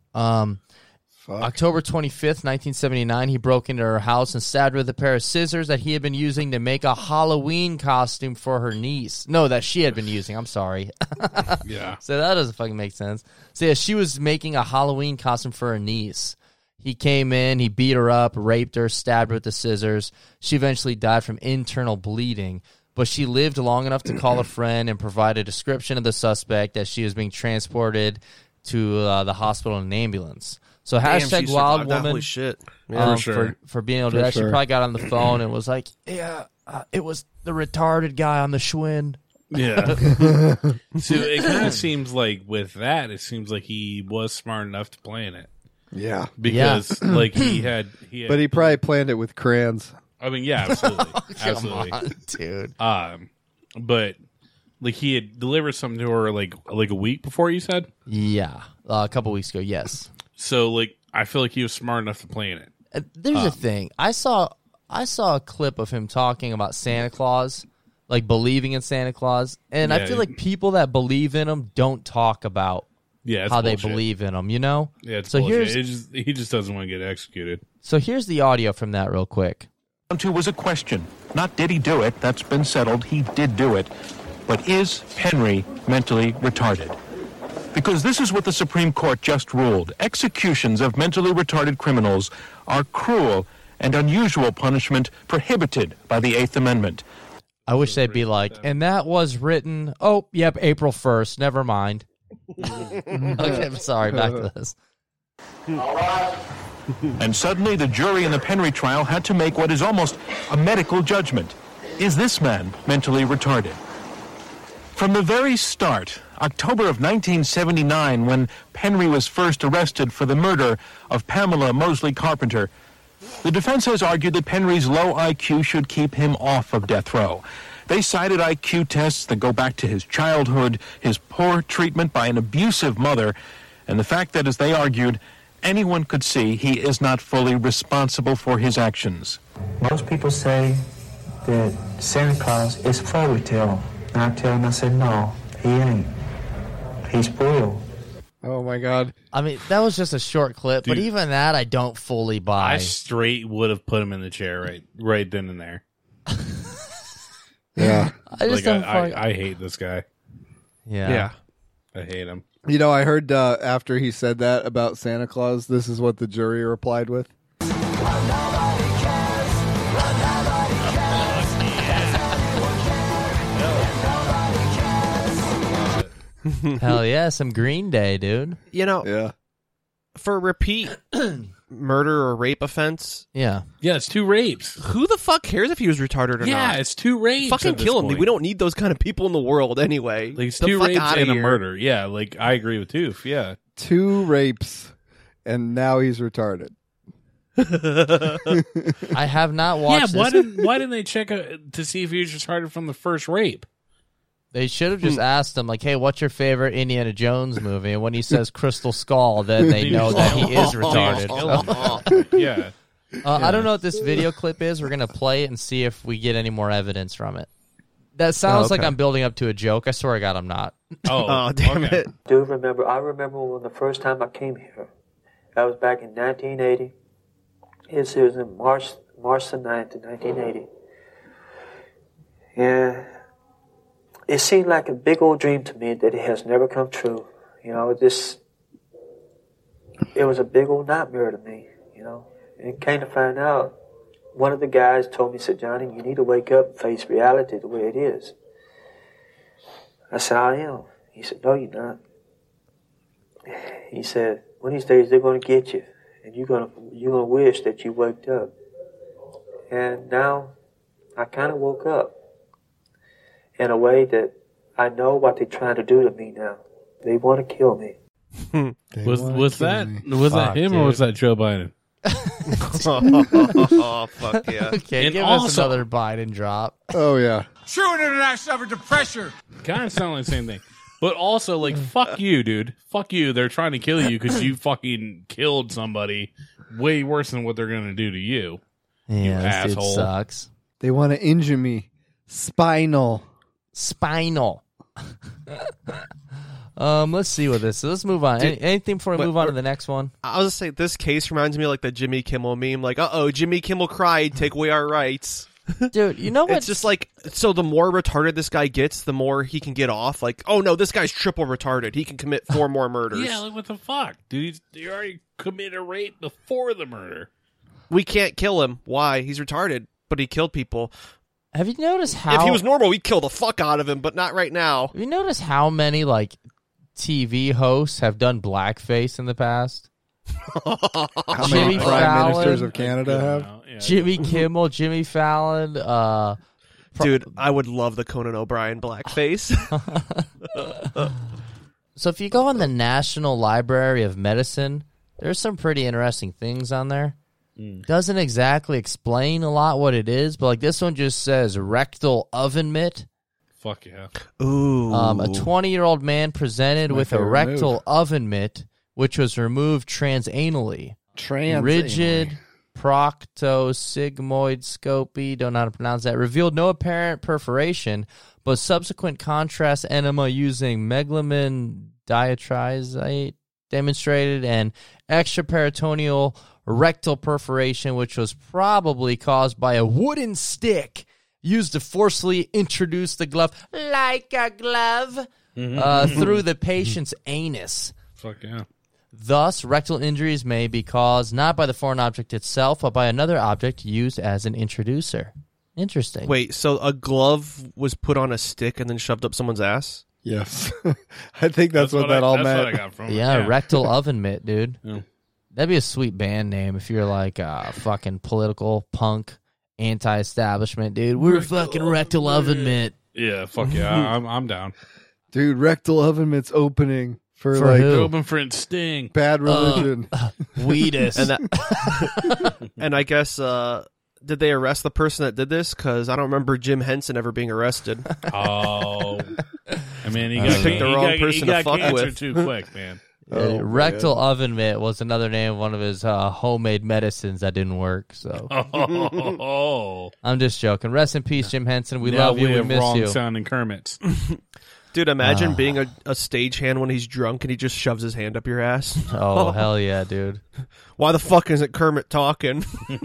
October 25th, 1979, he broke into her house and stabbed her with a pair of scissors that he had been using to make a Halloween costume for her niece. No, that she had been using. I'm sorry. Yeah. So that doesn't fucking make sense. So yeah, she was making a Halloween costume for her niece. He came in, he beat her up, raped her, stabbed her with the scissors. She eventually died from internal bleeding, but she lived long enough to call a friend and provide a description of the suspect as she was being transported to the hospital in an ambulance. So hashtag wild woman. Holy shit. Yeah, for being able to do that. She probably got on the phone and was like, yeah, it was the retarded guy on the Schwinn. Yeah. So it kind of seems like with that, it seems like he was smart enough to plan it. Yeah. Because like he had But he probably planned it with crayons. I mean, yeah, absolutely. Absolutely. Come on, dude. But like he had delivered something to her like a week before, you said? Yeah. A couple weeks ago, yes. So, like, I feel like he was smart enough to plan it. There's a thing. I saw a clip of him talking about Santa Claus, like believing in Santa Claus, and I feel like people that believe in him don't talk about how they believe in him. You know? Yeah. It's bullshit. He just doesn't want to get executed. So here's the audio from that real quick. Two was a question. Not did he do it? That's been settled. He did do it. But is Henry mentally retarded? Because this is what the Supreme Court just ruled. Executions of mentally retarded criminals are cruel and unusual punishment prohibited by the 8th Amendment. I wish they'd be like, and that was written, April 1st, never mind. Okay, I'm sorry, back to this. And suddenly the jury in the Penry trial had to make what is almost a medical judgment. Is this man mentally retarded? From the very start, October of 1979, when Penry was first arrested for the murder of Pamela Mosley Carpenter, the defense has argued that Penry's low IQ should keep him off of death row. They cited IQ tests that go back to his childhood, his poor treatment by an abusive mother, and the fact that, as they argued, anyone could see he is not fully responsible for his actions. Most people say that Santa Claus is a fairy tale. And I tell them, I said, no, he ain't. He's real. Oh, my God. I mean, that was just a short clip, but even that I don't fully buy. I straight would have put him in the chair right then and there. Yeah. I hate this guy. Yeah. I hate him. You know, I heard after he said that about Santa Claus, this is what the jury replied with. Hell yeah, some Green Day, dude. You know, for a repeat murder or rape offense, yeah, it's 2 rapes. Who the fuck cares if he was retarded or not? Yeah, it's 2 rapes. Fucking kill him. Point. We don't need those kind of people in the world anyway. Like, it's 2 rapes and a murder. Yeah, like I agree with Toof. Yeah, 2 rapes, and now he's retarded. I have not watched. Yeah, why didn't they check to see if he was retarded from the first rape? They should have just asked him, like, hey, what's your favorite Indiana Jones movie? And when he says Crystal Skull, then they know that he is retarded. Yeah. I don't know what this video clip is. We're going to play it and see if we get any more evidence from it. That sounds like I'm building up to a joke. I swear to God, I'm not. Oh, damn it. I remember when the first time I came here, that was back in 1980. It was in March the 9th, 1980. And it seemed like a big old dream to me that it has never come true. You know, it was a big old nightmare to me, you know. And came to find out, one of the guys told me, said, Johnny, you need to wake up and face reality the way it is. I said, I am. He said, no, you're not. He said, one of these days they're going to get you, and you're gonna wish that you waked up. And now I kind of woke up in a way that I know what they're trying to do to me now. They want to kill me. Was that him, or was that Joe Biden? Oh, fuck yeah. Okay, And give also- us another Biden drop. Oh, yeah. True international effort to pressure. Kind of sound like the same thing. But also, like, fuck you, dude. Fuck you. They're trying to kill you because you fucking killed somebody way worse than what they're going to do to you. Yeah, you this asshole. dude sucks. They want to injure me. Spinal. Let's see what this is. Let's move on. Dude, Anything before we move on to the next one? I was gonna say, this case reminds me of like the Jimmy Kimmel meme. Like, Jimmy Kimmel cried, take away our rights. Dude, you know what? It's just like, so the more retarded this guy gets, the more he can get off. Like, oh no, this guy's triple retarded. He can commit 4 more murders. Yeah, like, what the fuck? Dude, you already committed a rape before the murder. We can't kill him. Why? He's retarded, but he killed people. Have you noticed how... If he was normal, we'd kill the fuck out of him, but not right now. Have you noticed how many, like, TV hosts have done blackface in the past? How many prime ministers of Canada have? Yeah. Jimmy Kimmel, Jimmy Fallon. Dude, I would love the Conan O'Brien blackface. So if you go on the National Library of Medicine, there's some pretty interesting things on there. Doesn't exactly explain a lot what it is, but like this one just says rectal oven mitt. Fuck yeah. Ooh. A 20-year-old man presented with a rectal oven mitt, which was removed transanally. Rigid proctosigmoidoscopy, don't know how to pronounce that, revealed no apparent perforation, but subsequent contrast enema using meglumine diatrizate demonstrated an extraperitoneal rectal perforation, which was probably caused by a wooden stick used to forcefully introduce the glove, like a glove, through the patient's anus. Fuck yeah. Thus, rectal injuries may be caused not by the foreign object itself, but by another object used as an introducer. Interesting. Wait, so a glove was put on a stick and then shoved up someone's ass? Yes. I think that's what that all that's meant. what I got from it. Yeah, rectal oven mitt, dude. Yeah. That'd be a sweet band name if you're like a fucking political punk, anti-establishment, dude. We're fucking rectal oven mitt. Yeah, fuck yeah. I'm down. Dude, rectal oven mitt's opening for For like who? Open for Sting. bad religion. Weedus. And I guess, did they arrest the person that did this? Because I don't remember Jim Henson ever being arrested. Oh. I mean, he I got, picked the wrong person to got fuck cancer with. too quick, man. Rectal oven mitt was another name of one of his homemade medicines that didn't work. So Oh. I'm just joking. Rest in peace, Jim Henson. We Now love you. We have miss wrong you. sounding Kermits. Dude, imagine being a stagehand when he's drunk and he just shoves his hand up your ass. Oh, hell yeah, dude. Why the fuck isn't Kermit talking?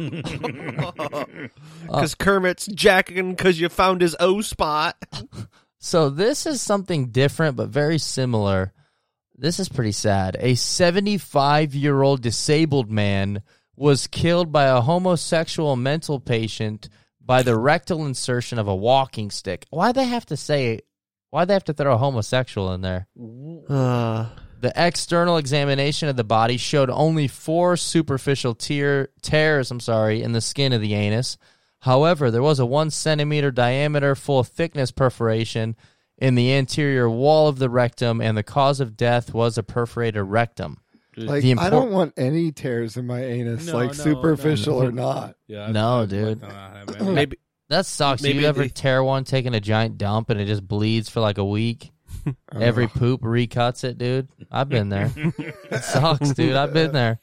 Because Kermit's jacking because you found his O spot. So this is something different but very similar. This is pretty sad. A 75-year-old disabled man was killed by a homosexual mental patient by the rectal insertion of a walking stick. Why'd they have to throw a homosexual in there? The external examination of the body showed only 4 superficial tears in the skin of the anus. However, there was a 1 centimeter diameter full thickness perforation in the anterior wall of the rectum, and the cause of death was a perforated rectum. Like, I don't want any tears in my anus, superficial or not. Yeah, No, dude. Maybe That sucks. Maybe You ever they- tear one taking a giant dump and it just bleeds for like a week? Every poop recuts it, dude. I've been there. It sucks, dude. I've been there.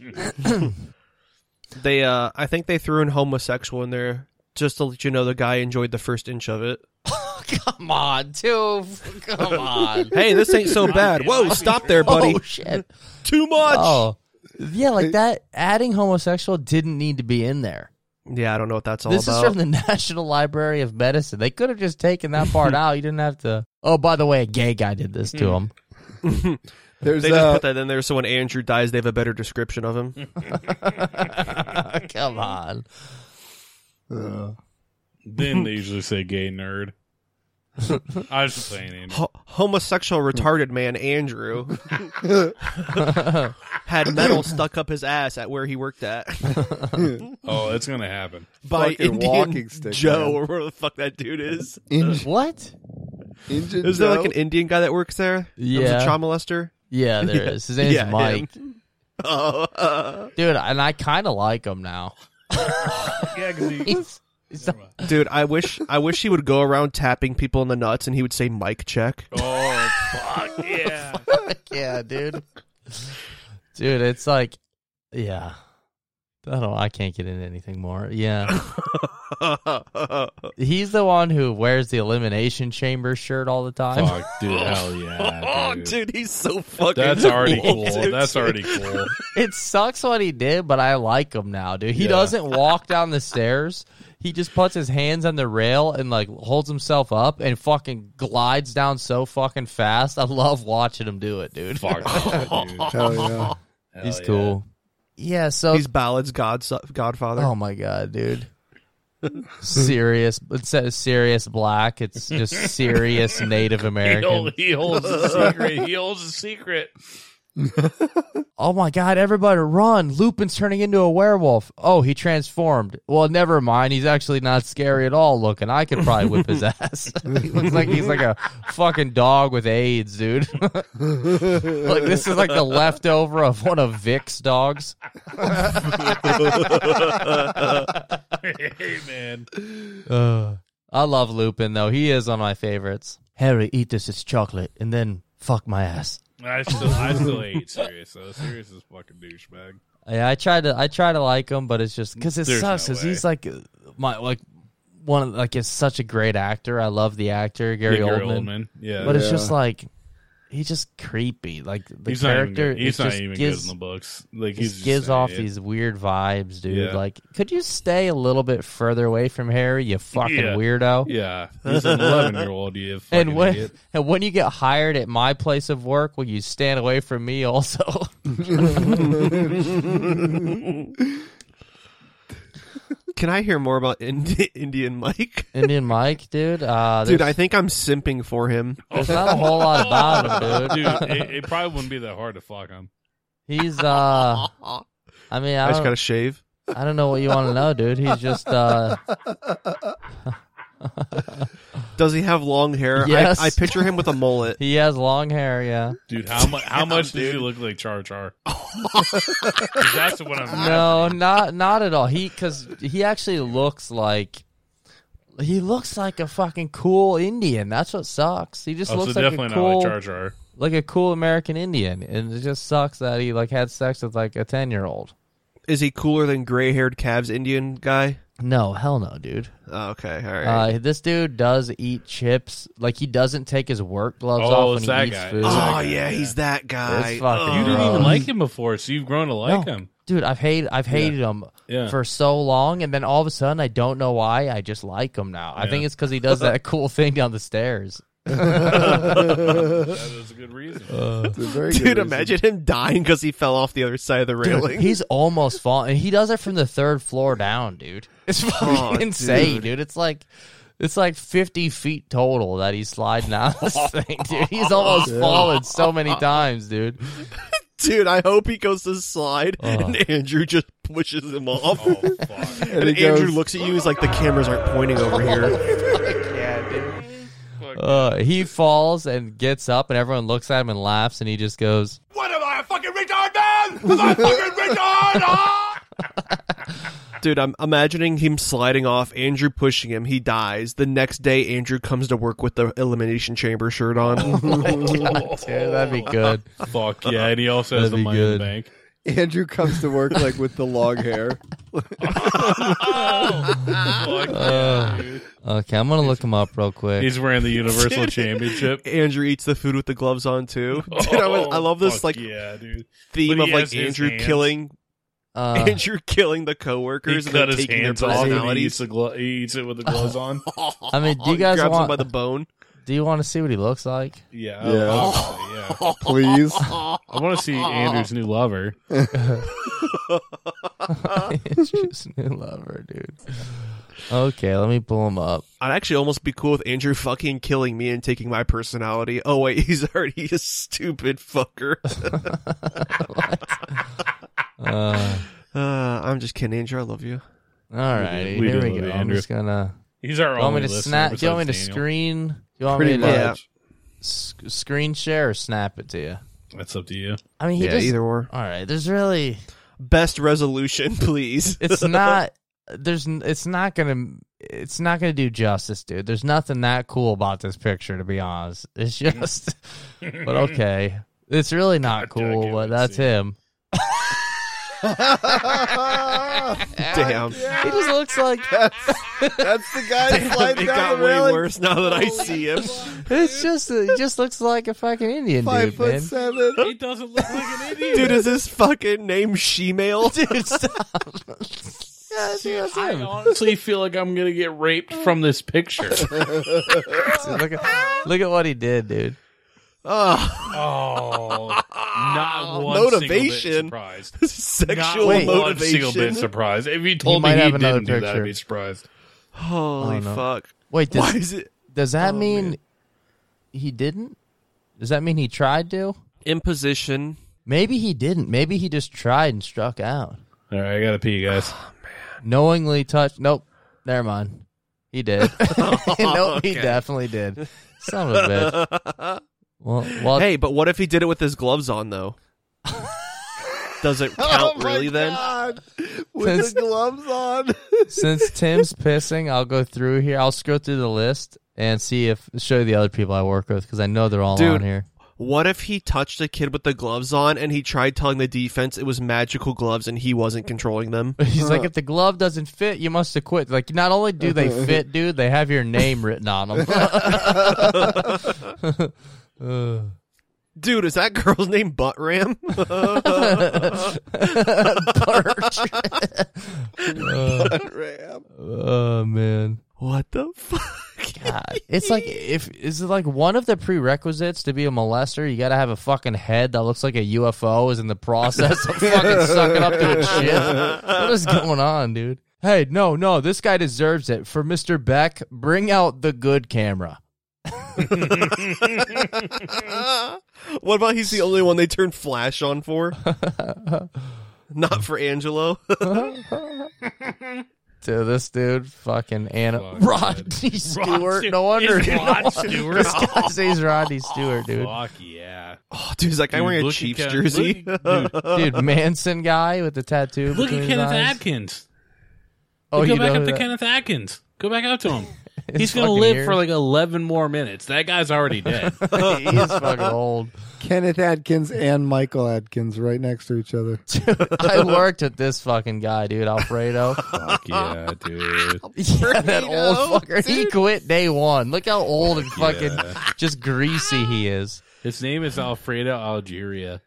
I think they threw in homosexual in there just to let you know the guy enjoyed the first inch of it. Come on, dude. Come on. Hey, this ain't so bad. Whoa, stop there, buddy. Oh, shit. Too much. Oh, Yeah, like that. Adding homosexual didn't need to be in there. Yeah, I don't know what that's all This about. is from the National Library of Medicine. They could have just taken that part out. You didn't have to. Oh, by the way, a gay guy did this to him. They just put that in there so when Andrew dies, they have a better description of him. Come on. Then they usually say gay nerd. I was just saying, Andrew. Homosexual retarded man Andrew had metal stuck up his ass at where he worked at. Oh, it's gonna happen. By Fucking Indian walking stick, Joe, man. or where the fuck that dude is. What? Injun Is there like Joe? an Indian guy that works there? Yeah. That was a child molester? Yeah, there is. His name's Yeah, Mike. him. Oh, Dude, and I kind of like him now. Yeah, because dude, I wish he would go around tapping people in the nuts and he would say mic check. Oh, fuck, yeah. Fuck yeah, dude. Dude, it's like, yeah. I don't know. I can't get into anything more. Yeah. He's the one who wears the Elimination Chamber shirt all the time. Fuck, dude, hell yeah. Oh, dude, he's so fucking That's already cool. cool. Dude. That's already cool. It sucks what he did, but I like him now, dude. He Yeah. doesn't walk down the stairs. He just puts his hands on the rail and like holds himself up and fucking glides down so fucking fast. I love watching him do it, dude. Fuck yeah, dude. Hell yeah. He's Hell cool. Yeah, so He's Ballad's godfather. oh my god, dude. Serious. Instead of serious black, it's just serious Native American. He holds a secret. He holds a secret. Oh my god, everybody run. Lupin's turning into a werewolf. Oh, he transformed. Well, never mind. He's actually not scary at all looking. I could probably whip his ass. He looks like he's like a fucking dog with AIDS, dude. Like this is like the leftover of one of Vic's dogs. Hey, man. I love Lupin though. He is one of my favorites. Harry, eat this. It's chocolate, and then fuck my ass. I still hate Sirius, though. Sirius is a fucking douchebag. Yeah, I try to like him, but it's just because it There's sucks. no Because way. he's like one of is such a great actor. I love the actor Gary Oldman. Yeah, But it's just like he's just creepy. Like the he's character, not even good. He's it not just even gives, good in the books. Like he he's just just gives saying off it. these weird vibes, dude. Yeah. Like, could you stay a little bit further away from Harry? You fucking Yeah. weirdo. Yeah, he's an 11-year-old. You fucking idiot. And when you get hired at my place of work, will you stand away from me also? Can I hear more about Indian Mike? Indian Mike, dude. Dude, there's- I think I'm simping for him. There's not a whole lot about him, dude. Dude, it probably wouldn't be that hard to fuck him. He's I mean, I just gotta shave. I don't know what you want to know, dude. He's just Does he have long hair? Yes. I picture him with a mullet. He has long hair, yeah. Dude, how much does he look like Char Char? 'Cause that's what I'm. No, not at all. Because he actually looks like a fucking cool Indian. That's what sucks. He just Oh, looks so like definitely a cool, not like Char Char. like a cool American Indian, and it just sucks that he like had sex with like a 10-year-old. Is he cooler than gray-haired Cavs Indian guy? No, hell no, dude. Oh, okay, all right. This dude does eat chips. Like, he doesn't take his work gloves Oh, off when it's he that eats guy. food. It's that Oh guy, yeah, he's that guy. It's fucking You didn't gross. even like him before, so you've grown to like him. Dude, I've hated him Yeah. for so long, and then all of a sudden, I don't know why, I just like him now. I think it's because he does that cool thing down the stairs. That is a good reason. It's a very good Dude, reason. imagine him dying because he fell off the other side of the railing. He's almost fallen, and he does it from the 3rd floor down, dude. It's fucking insane, dude. It's like 50 feet total that he's sliding out this thing, dude. He's almost fallen so many times, dude. Dude, I hope he goes to slide and Andrew just pushes him off. Oh, fuck. And he Andrew goes- looks at you, he's like, the cameras aren't pointing over here. He falls and gets up, and everyone looks at him and laughs, and he just goes, What am I, a fucking retard, man? Am I a fucking retard? Ah! Dude, I'm imagining him sliding off, Andrew pushing him, he dies. The next day, Andrew comes to work with the Elimination Chamber shirt on. dude, that'd be good. Fuck yeah, and he also has That'd the be money in good. the bank. Andrew comes to work like with the long hair. Okay, I'm gonna look him up real quick. He's wearing the Universal Championship. Andrew eats the food with the gloves on too. Dude, I love this fuck yeah, dude. theme But of he like has his Andrew hands. killing the coworkers He and then cut his taking their hands off and he personalities. he eats it with the gloves on. I mean, do you guys grabs him want? by the bone? Do you want to see what he looks like? Yeah. Yeah. Obviously, yeah. Please. I want to see Andrew's new lover. Andrew's new lover, dude. Okay, let me pull him up. I'd actually almost be cool with Andrew fucking killing me and taking my personality. Oh wait, he's already a stupid fucker. I'm just kidding, Andrew. I love you. All right, We here do we love go. you, I'm Andrew. just gonna. He's our You want me only to listener. snap? Do you want me to besides Daniel. screen? Do you want Pretty me to much. screen share or snap it to you? That's up to you. I mean, he Yeah, just, either or. All right, there's really. Best resolution, please. It's not. It's not gonna do justice, dude. There's nothing that cool about this picture, to be honest. It's just, but okay, it's really not cool. But that's him. Damn. He just looks like That's the guy sliding It down got the way railing. worse now that I see him. it's just. He just looks like a fucking Indian dude, man. 5'7". He doesn't look like an idiot. Dude, is his fucking name Shemale? Dude, stop. Yeah, dude, that's I him. honestly feel like I'm gonna get raped from this picture. Dude, look at what he did, dude. Oh, not one Motivation. single bit surprised. Sexual Not one motivation. single bit surprised. If you told might me he have another didn't do that, I'd picture. be surprised. Holy Oh, no. fuck. Wait, Why is it does that mean man. he didn't? Does that mean he tried to? imposition? Maybe he didn't. Maybe he just tried and struck out. All right, I gotta pee, guys. Knowingly touched. Nope. Never mind. He did. Nope, he Okay. definitely did. Son of a bitch. Well, Hey, but what if he did it with his gloves on, though? Does it count really then? God. With the gloves on. since Tim's pissing, I'll go through here. I'll scroll through the list and show you the other people I work with because I know they're all Dude. on here. What if he touched a kid with the gloves on and he tried telling the defense it was magical gloves and he wasn't controlling them? He's like, if the glove doesn't fit, you must have quit. Like, not only do they fit, dude, they have your name written on them. Dude, is that girl's name Butt Ram? Birch. Butt ram. Oh man, What the fuck? God, it's like is it like one of the prerequisites to be a molester? You got to have a fucking head that looks like a UFO is in the process of fucking sucking up to its shit. What is going on, dude? Hey, no, this guy deserves it. For Mr. Beck, bring out the good camera. What about he's the only one they turn flash on for? Not for Angelo. Dude, this dude, fucking Fuck, Rodney Stewart. No wonder. It's Rod Stewart. This guy says Rodney Stewart, dude. Fuck yeah. Oh, dude, is that guy Dude, wearing a look at Chiefs Ken- jersey? Dude, Manson guy with the tattoo. Look between at his Kenneth eyes. Adkins. Oh, Go you back know up to that? Kenneth Atkins. Go back up to him. His He's going to fucking live ear. for like 11 more minutes. That guy's already dead. He is fucking old. Kenneth Adkins and Michael Adkins right next to each other. I worked with this fucking guy, dude, Alfredo. Fuck yeah, dude. Yeah, that old fucker. He quit day one. Look how old and fucking Yeah. just greasy he is. His name is Alfredo Algeria.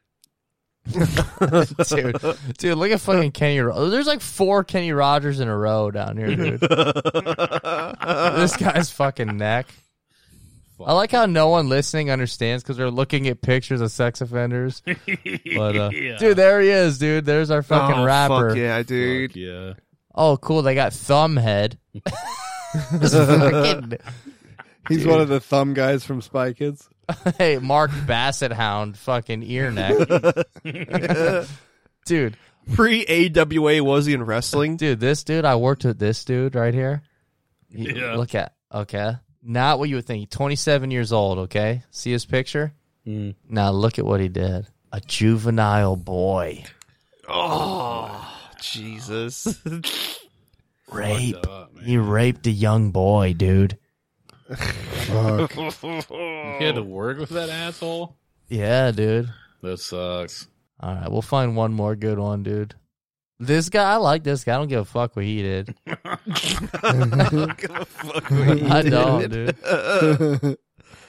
Dude, look at fucking Kenny. There's like 4 Kenny Rogers in a row down here, dude. This guy's fucking neck. I like how no one listening understands because they're looking at pictures of sex offenders. But, Yeah. dude, there he is, dude. There's our fucking Oh, rapper. fuck yeah, dude. Fuck yeah. Oh, cool. They got Thumbhead. This fucking- He's one of the thumb guys from Spy Kids. Hey, Mark Bassett Hound, fucking ear neck. Dude. Pre-AWA was he in wrestling? Dude, this dude, I worked with this dude right here. Yeah. Look at, okay. Not what you would think. 27 years old, okay? See his picture? Mm. Now look at what he did. A juvenile boy. Oh, Jesus. Rape. Fucked up, man. He raped a young boy, dude. Fuck. You had to work with that asshole? Yeah, dude. That sucks. All right, we'll find one more good one, dude. This guy, I like this guy. I don't give a fuck what he did. I don't give a fuck what he I did. don't, dude.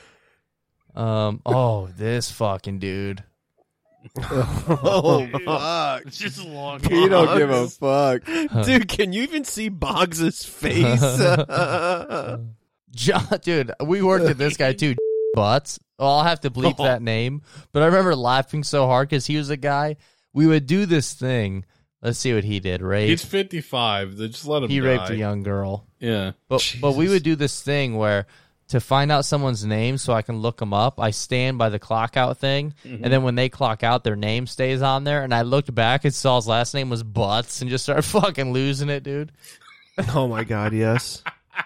This fucking dude. Oh, fuck. It's just a long. He don't give a fuck. Dude, can you even see Boggs' face? John, dude, we worked with this guy too. Butts. Well, I'll have to bleep that name. But I remember laughing so hard because he was a guy. We would do this thing. Let's see what he did. Rape. He's 55. Just let him. He die. raped a young girl. Yeah. But we would do this thing where to find out someone's name so I can look them up, I stand by the clock out thing, and then when they clock out, their name stays on there. And I looked back and saw his last name was Butts and just started fucking losing it, dude. Oh my god, yes.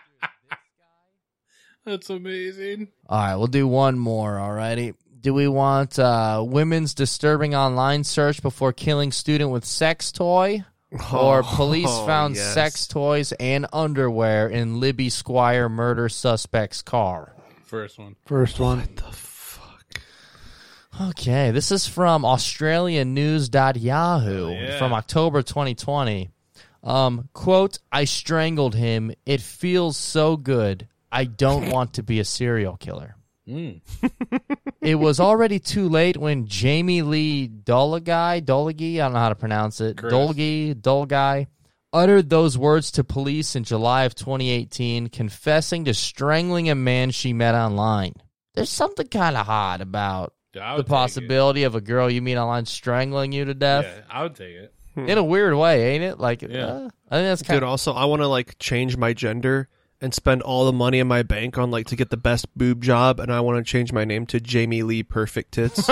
That's amazing. All right, we'll do one more, alrighty. Do we want women's disturbing online search before killing student with sex toy? Or police found sex toys and underwear in Libby Squire murder suspect's car? First one. What the fuck? Okay, this is from AustralianNews.Yahoo from October 2020. Quote, I strangled him. It feels so good. I don't want to be a serial killer. It was already too late when Jamie Lee Dolgai, I don't know how to pronounce it, Dolgai, uttered those words to police in July of 2018, confessing to strangling a man she met online. There's something kind of hot about the possibility of a girl you meet online strangling you to death. Yeah, I would take it. In a weird way, ain't it? Like, Yeah. I think that's kind Dude, also, I want to like change my gender and spend all the money in my bank on like to get the best boob job, and I want to change my name to Jamie Lee Perfect Tits.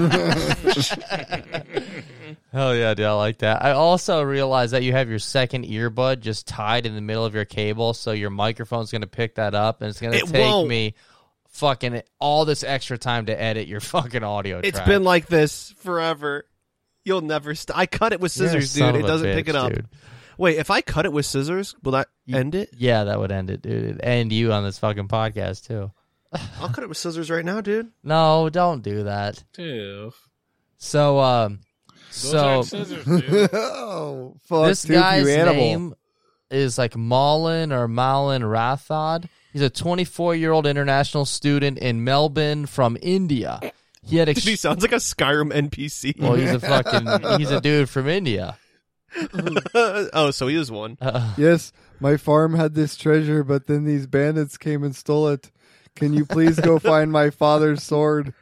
Hell yeah, dude, I like that. I also realized that you have your second earbud just tied in the middle of your cable, so your microphone's going to pick that up, and it's going to take me fucking all this extra time to edit your fucking audio track. It's been like this forever. You'll never I cut it with scissors, dude. It doesn't pick it up. Dude. Wait, if I cut it with scissors, will that end it? Yeah, that would end it, dude. It'd end you on this fucking podcast, too. I'll cut it with scissors right now, dude. No, don't do that. Dude. So, Scissors, dude. Oh, fuck, this Tooth, guy's you animal. name is like Malin Rathod. He's a 24-year-old international student in Melbourne from India. He had Dude, he sounds like a Skyrim NPC. Well, he's a dude from India. Oh, so he is one. Yes, my farm had this treasure, but then these bandits came and stole it. Can you please go find my father's sword?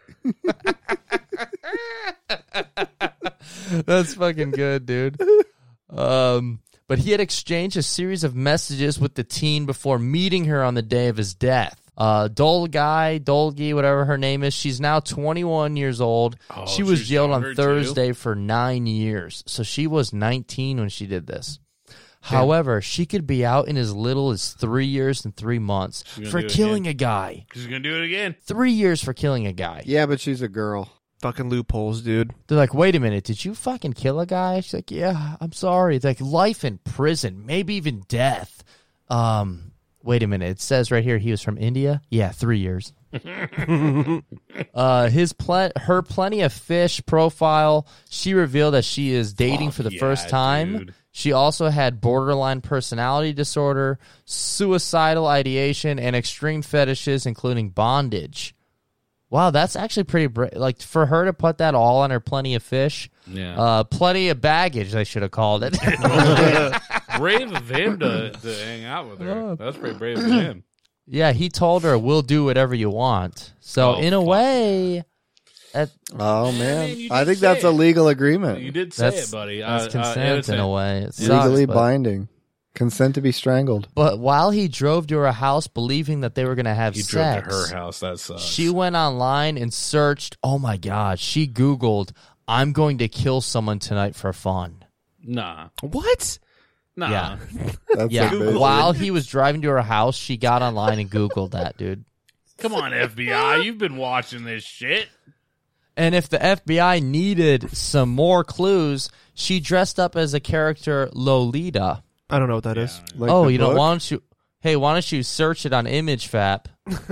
That's fucking good, dude. But he had exchanged a series of messages with the teen before meeting her on the day of his death. Dolgi, whatever her name is, she's now 21 years old. Oh, she was she's jailed younger, on Thursday for 9 years. So she was 19 when she did this. However, she could be out in as little as 3 years and 3 months for killing a guy. She's going to do it again. 3 years for killing a guy. Yeah, but she's a girl. Fucking loopholes, dude. They're like, wait a minute, did you fucking kill a guy? She's like, yeah, I'm sorry. It's like life in prison, maybe even death. Wait a minute, it says right here he was from India? Yeah, 3 years. Her Plenty of Fish profile, she revealed that she is dating for the first time. Dude. She also had borderline personality disorder, suicidal ideation, and extreme fetishes, including bondage. Wow, that's actually pretty like for her to put that all on her Plenty of Fish. Yeah. Plenty of baggage, they should have called it. Brave of him to hang out with her. That's pretty brave of him. Yeah, he told her, we'll do whatever you want. So, in a way... Oh, man. I think that's a legal agreement. You did say it, buddy. That's consent in a way. It legally sucks, binding. Consent to be strangled. But while he drove to her house believing that they were going to have He sex... drove to her house. That sucks. She went online and searched... Oh, my God. She Googled, I'm going to kill someone tonight for fun. Nah. What? Nah. Yeah. That's Yeah. a bitch. While he was driving to her house, she got online and Googled that, dude. Come on, FBI. You've been watching this shit. And if the FBI needed some more clues, she dressed up as a character Lolita. I don't know what that is. Like Oh, the you don't book? want you? hey, why don't you search it on ImageFap?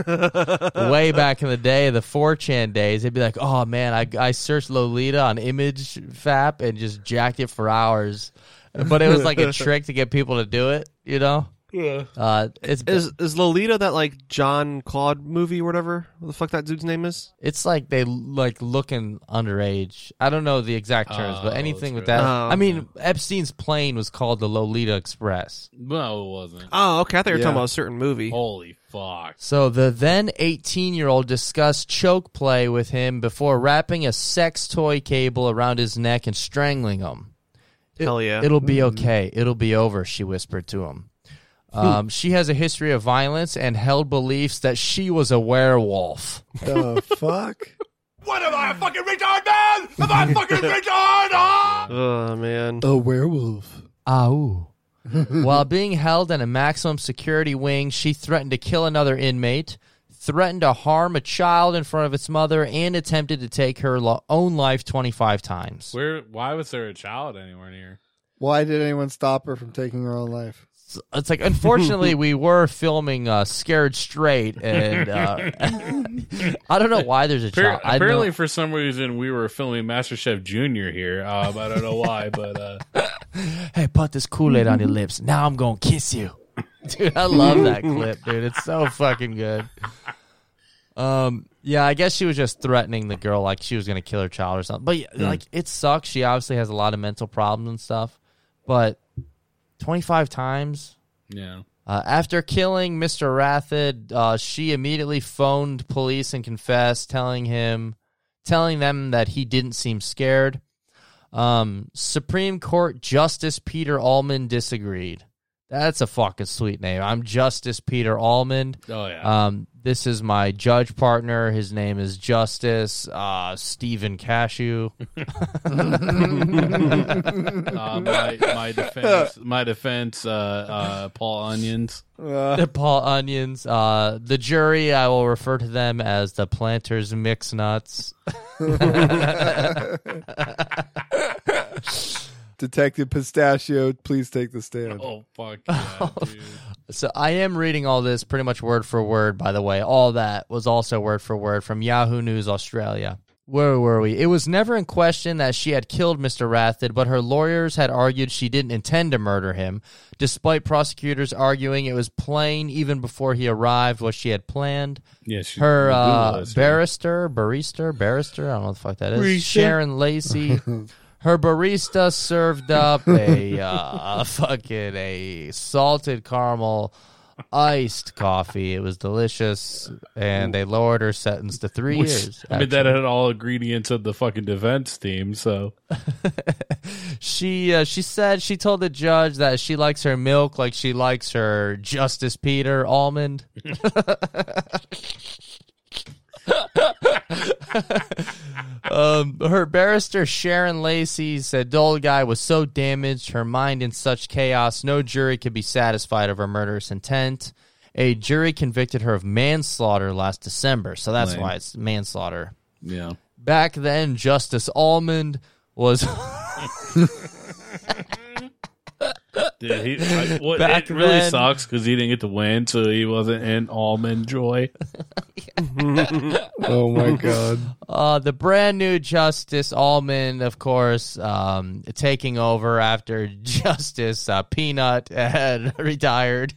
Way back in the day, the 4chan days, they'd be like, oh, man, I searched Lolita on ImageFap and just jacked it for hours. But it was like a trick to get people to do it, you know? Yeah. Is Lolita that like John Claude movie or whatever? What the fuck that dude's name is? It's like they like looking underage. I don't know the exact terms, but anything with that. I mean, Epstein's plane was called the Lolita Express. No, it wasn't. Oh, okay. I thought you were talking about a certain movie. Holy fuck. So the then 18-year-old discussed choke play with him before wrapping a sex toy cable around his neck and strangling him. Hell yeah. It'll be okay. It'll be over, she whispered to him. She has a history of violence and held beliefs that she was a werewolf. The fuck? What am I, a fucking retard, man? Am I a fucking retard? Oh, man. A werewolf. Ow. While being held in a maximum security wing, she threatened to kill another inmate, threatened to harm a child in front of its mother, and attempted to take her own life 25 times. Why was there a child anywhere near? Why did anyone stop her from taking her own life? It's like, unfortunately, we were filming Scared Straight, and I don't know why there's a child. Apparently, for some reason, we were filming MasterChef Junior here. I don't know why, but hey, put this Kool-Aid on your lips. Now I'm gonna kiss you, dude. I love that clip, dude. It's so fucking good. Yeah, I guess she was just threatening the girl, like she was gonna kill her child or something. But like, it sucks. She obviously has a lot of mental problems and stuff, but 25 times. Yeah. After killing Mr. Rathod, she immediately phoned police and confessed, telling them that he didn't seem scared. Supreme Court Justice Peter Allman disagreed. That's a fucking sweet name. I'm Justice Peter Allman. Oh, yeah. This is my judge partner. His name is Justice Stephen Cashew. My defense, Paul Onions. Paul Onions. The jury, I will refer to them as the Planters Mix Nuts. Detective Pistachio, please take the stand. Oh, fuck yeah, dude. So I am reading all this pretty much word for word, by the way. All that was also word for word from Yahoo News Australia. Where were we? It was never in question that she had killed Mr. Rathod, but her lawyers had argued she didn't intend to murder him, despite prosecutors arguing it was plain even before he arrived what she had planned. Yeah, her barrister, I don't know what the fuck that is. Barista. Sharon Lacey. Her barista served up a salted caramel iced coffee. It was delicious, and they lowered her sentence to 3 years. I mean, that had all ingredients of the fucking defense team, so. She said she told the judge that she likes her milk like she likes her Justice Peter Almond. Her barrister Sharon Lacey said the old guy was so damaged, her mind in such chaos, no jury could be satisfied of her murderous intent. A jury convicted her of manslaughter last December, so that's why it's manslaughter. Yeah. Back then, Justice Almond was... Dude, it really sucks because he didn't get to win, so he wasn't in almond joy. Oh my god! The brand new Justice Almond, of course, taking over after Justice Peanut had retired.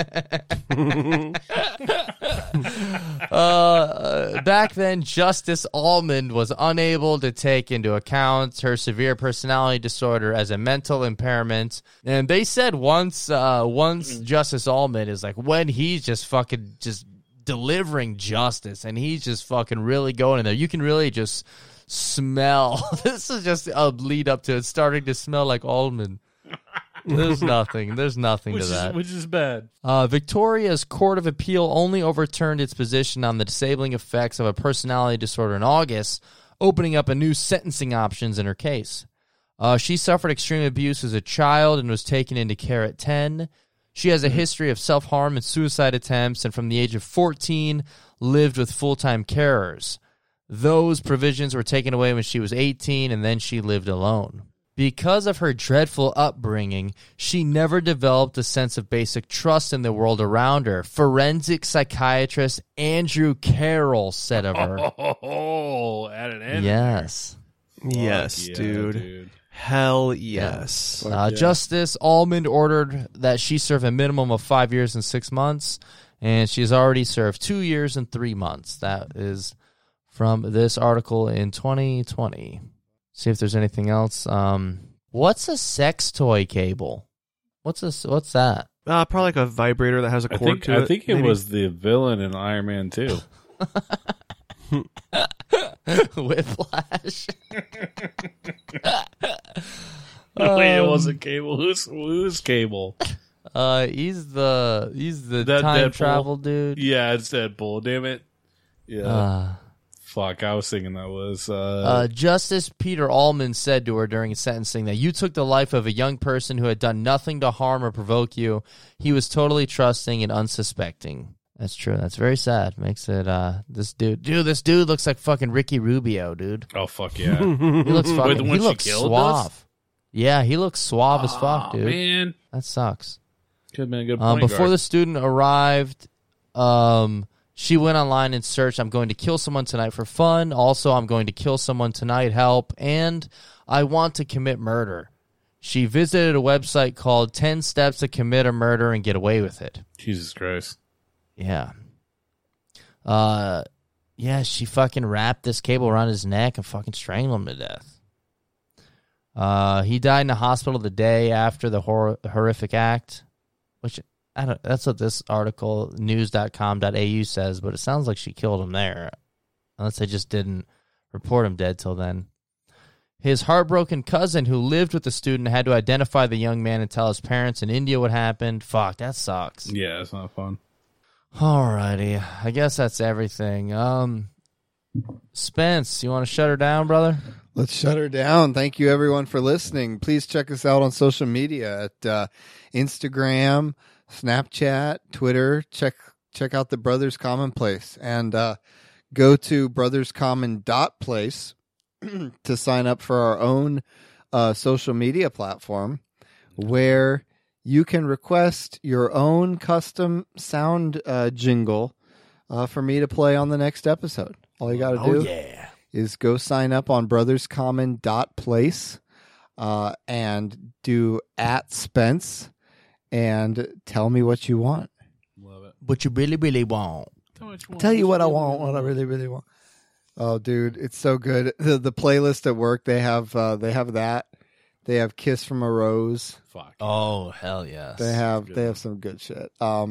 Back then, Justice Almond was unable to take into account her severe personality disorder as a mental impairment, and they said once Justice Almond is like when he's just fucking just delivering justice and he's just fucking really going in there, you can really just smell. This is just a lead up to it starting to smell like almond. There's nothing to that. Which is bad. Victoria's Court of Appeal only overturned its position on the disabling effects of a personality disorder in August, opening up a new sentencing options in her case. She suffered extreme abuse as a child and was taken into care at 10. She has a history of self-harm and suicide attempts, and from the age of 14, lived with full-time carers. Those provisions were taken away when she was 18, and then she lived alone. Because of her dreadful upbringing, she never developed a sense of basic trust in the world around her. Forensic psychiatrist Andrew Carroll said of her. Oh, at an end. Yes. Yes, dude. Hell yes. Justice Almond ordered that she serve a minimum of 5 years and 6 months, and she's already served 2 years and 3 months. That is from this article in 2020. See if there's anything else. What's a sex toy cable? What's that? Probably like a vibrator that has a cord to it. I think it was the villain in Iron Man 2. Whiplash. Wait, it wasn't Cable. Who's Cable? He's the time Deadpool. travel dude. Yeah, it's Deadpool. Damn it. Yeah. Fuck, I was thinking that was... Justice Peter Allman said to her during sentencing that you took the life of a young person who had done nothing to harm or provoke you. He was totally trusting and unsuspecting. That's true. That's very sad. Makes it, this dude looks like fucking Ricky Rubio, dude. Oh, fuck yeah. He looks fucking, Wait, he looks suave. This? Yeah, he looks suave as fuck, dude. Man. That sucks. Could have been a good point Before guard. the student arrived, she went online and searched, I'm going to kill someone tonight for fun. Also, I'm going to kill someone tonight, help. And I want to commit murder. She visited a website called 10 Steps to Commit a Murder and Get Away with It. Jesus Christ. Yeah. Yeah, she fucking wrapped this cable around his neck and fucking strangled him to death. He died in the hospital the day after the horrific act, which... that's what this article, news.com.au, says, but it sounds like she killed him there, unless they just didn't report him dead till then. His heartbroken cousin, who lived with the student, had to identify the young man and tell his parents in India what happened. Fuck, that sucks. Yeah, it's not fun. Alrighty, I guess that's everything. Spence, you want to shut her down, brother? Let's shut her down. Thank you, everyone, for listening. Please check us out on social media at Instagram, Snapchat, Twitter. Check out the Brothers Commonplace and go to brotherscommon.place to sign up for our own social media platform where you can request your own custom sound jingle for me to play on the next episode. All you got to do is go sign up on brotherscommon.place and do @Spence. And tell me what you want. Love it. What you really, really want. Tell you what I want, what I really, really want. Oh, dude, it's so good. The playlist at work, they have that. They have Kiss from a Rose. Fuck. Oh, hell yes. They have some good shit.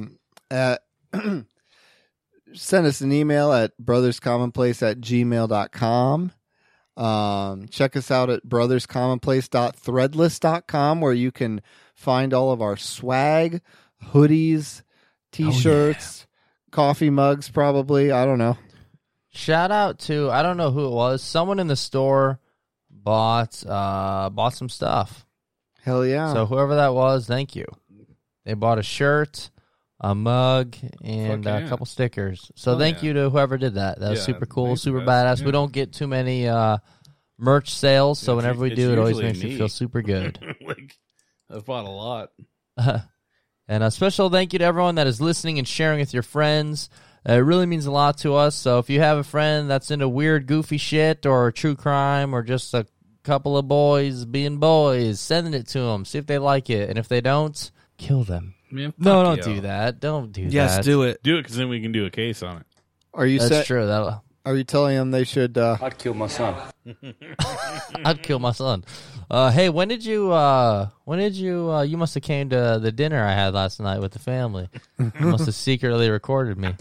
Send us an email at brotherscommonplace@gmail.com. Check us out at brotherscommonplace.threadless.com where you can find all of our swag, hoodies, t-shirts, coffee mugs, probably. I don't know. Shout out to, I don't know who it was. Someone in the store bought some stuff. Hell yeah. So whoever that was, thank you. They bought a shirt, a mug, and a couple stickers. So thank you to whoever did that. That was super cool, super badass. Yeah. We don't get too many merch sales, so whenever we do, it always makes me feel super good. I've bought a lot. And a special thank you to everyone that is listening and sharing with your friends. It really means a lot to us. So if you have a friend that's into weird, goofy shit or true crime or just a couple of boys being boys, send it to them. See if they like it. And if they don't, kill them. Man, no, don't do that. Don't do that. Yes, do it. Do it because then we can do a case on it. Are you That's true. Are you telling them they should... I'd kill my son. I'd kill my son. Hey, when did you you must have came to the dinner I had last night with the family. You must have secretly recorded me.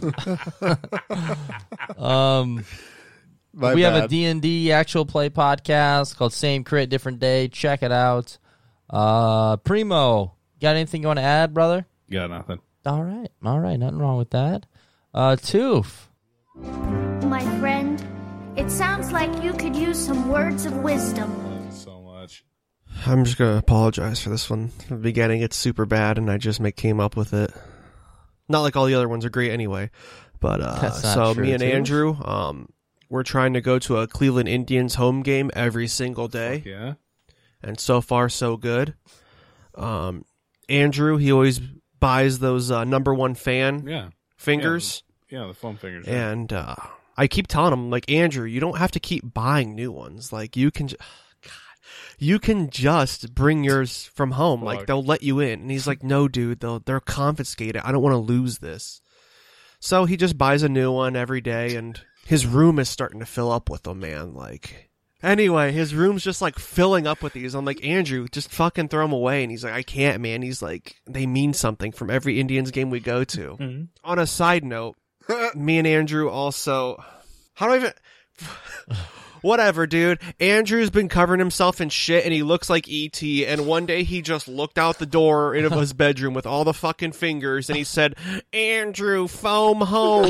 We have a D&D actual play podcast called Same Crit, Different Day. Check it out. Primo, got anything you want to add, brother? Got nothing. All right. Nothing wrong with that. Toof. My friend, it sounds like you could use some words of wisdom. Thank you so much. I'm just going to apologize for this one. From the beginning, it's super bad, and I just came up with it. Not like all the other ones are great anyway. But so me and too. Andrew, we're trying to go to a Cleveland Indians home game every single day. Yeah. and so far so good. Andrew, he always buys those number one fan fingers. Yeah, the foam fingers. And I keep telling him, like, Andrew, you don't have to keep buying new ones. Like, you can just bring yours from home. Fuck. Like, they'll let you in. And he's like, no, dude, they're confiscated. I don't want to lose this. So he just buys a new one every day, and his room is starting to fill up with them, man. Like, anyway, his room's just like filling up with these. I'm like, Andrew, just fucking throw them away. And he's like, I can't, man. He's like, they mean something from every Indians game we go to. Mm-hmm. On a side note, me and Andrew also, how do I even, whatever, dude. Andrew's been covering himself in shit, and he looks like E.T., and one day he just looked out the door into his bedroom with all the fucking fingers, and he said, Andrew, foam home.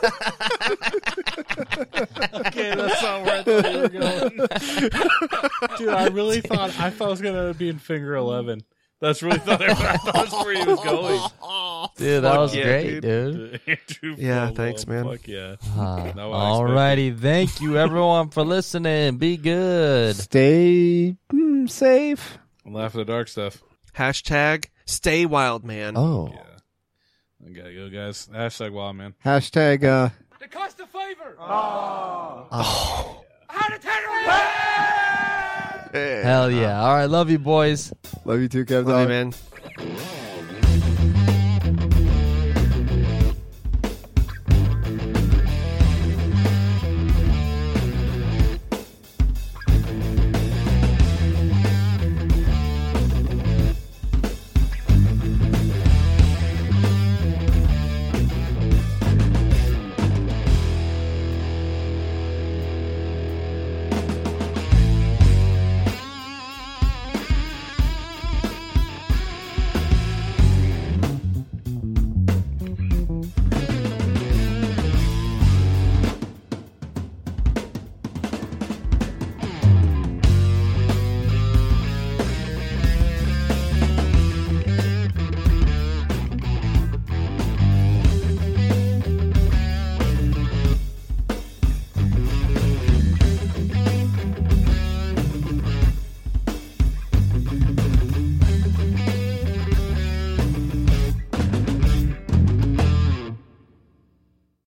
Okay, that's not where I thought you were going. Dude, I really thought I was going to be in Finger 11. That's really that's where he was going. Dude, that was great, dude. Andrew, yeah, thanks, man. Fuck yeah. Alrighty, thank you everyone for listening. Be good. Stay safe. Laugh at the dark stuff. Hashtag stay wild, man. Oh. Yeah. I gotta go, guys. Hashtag wild, man. Hashtag The cost of favor. Oh. How to terrorize. Hell yeah. All right, love you boys. Love you too, Kev. Love you, man.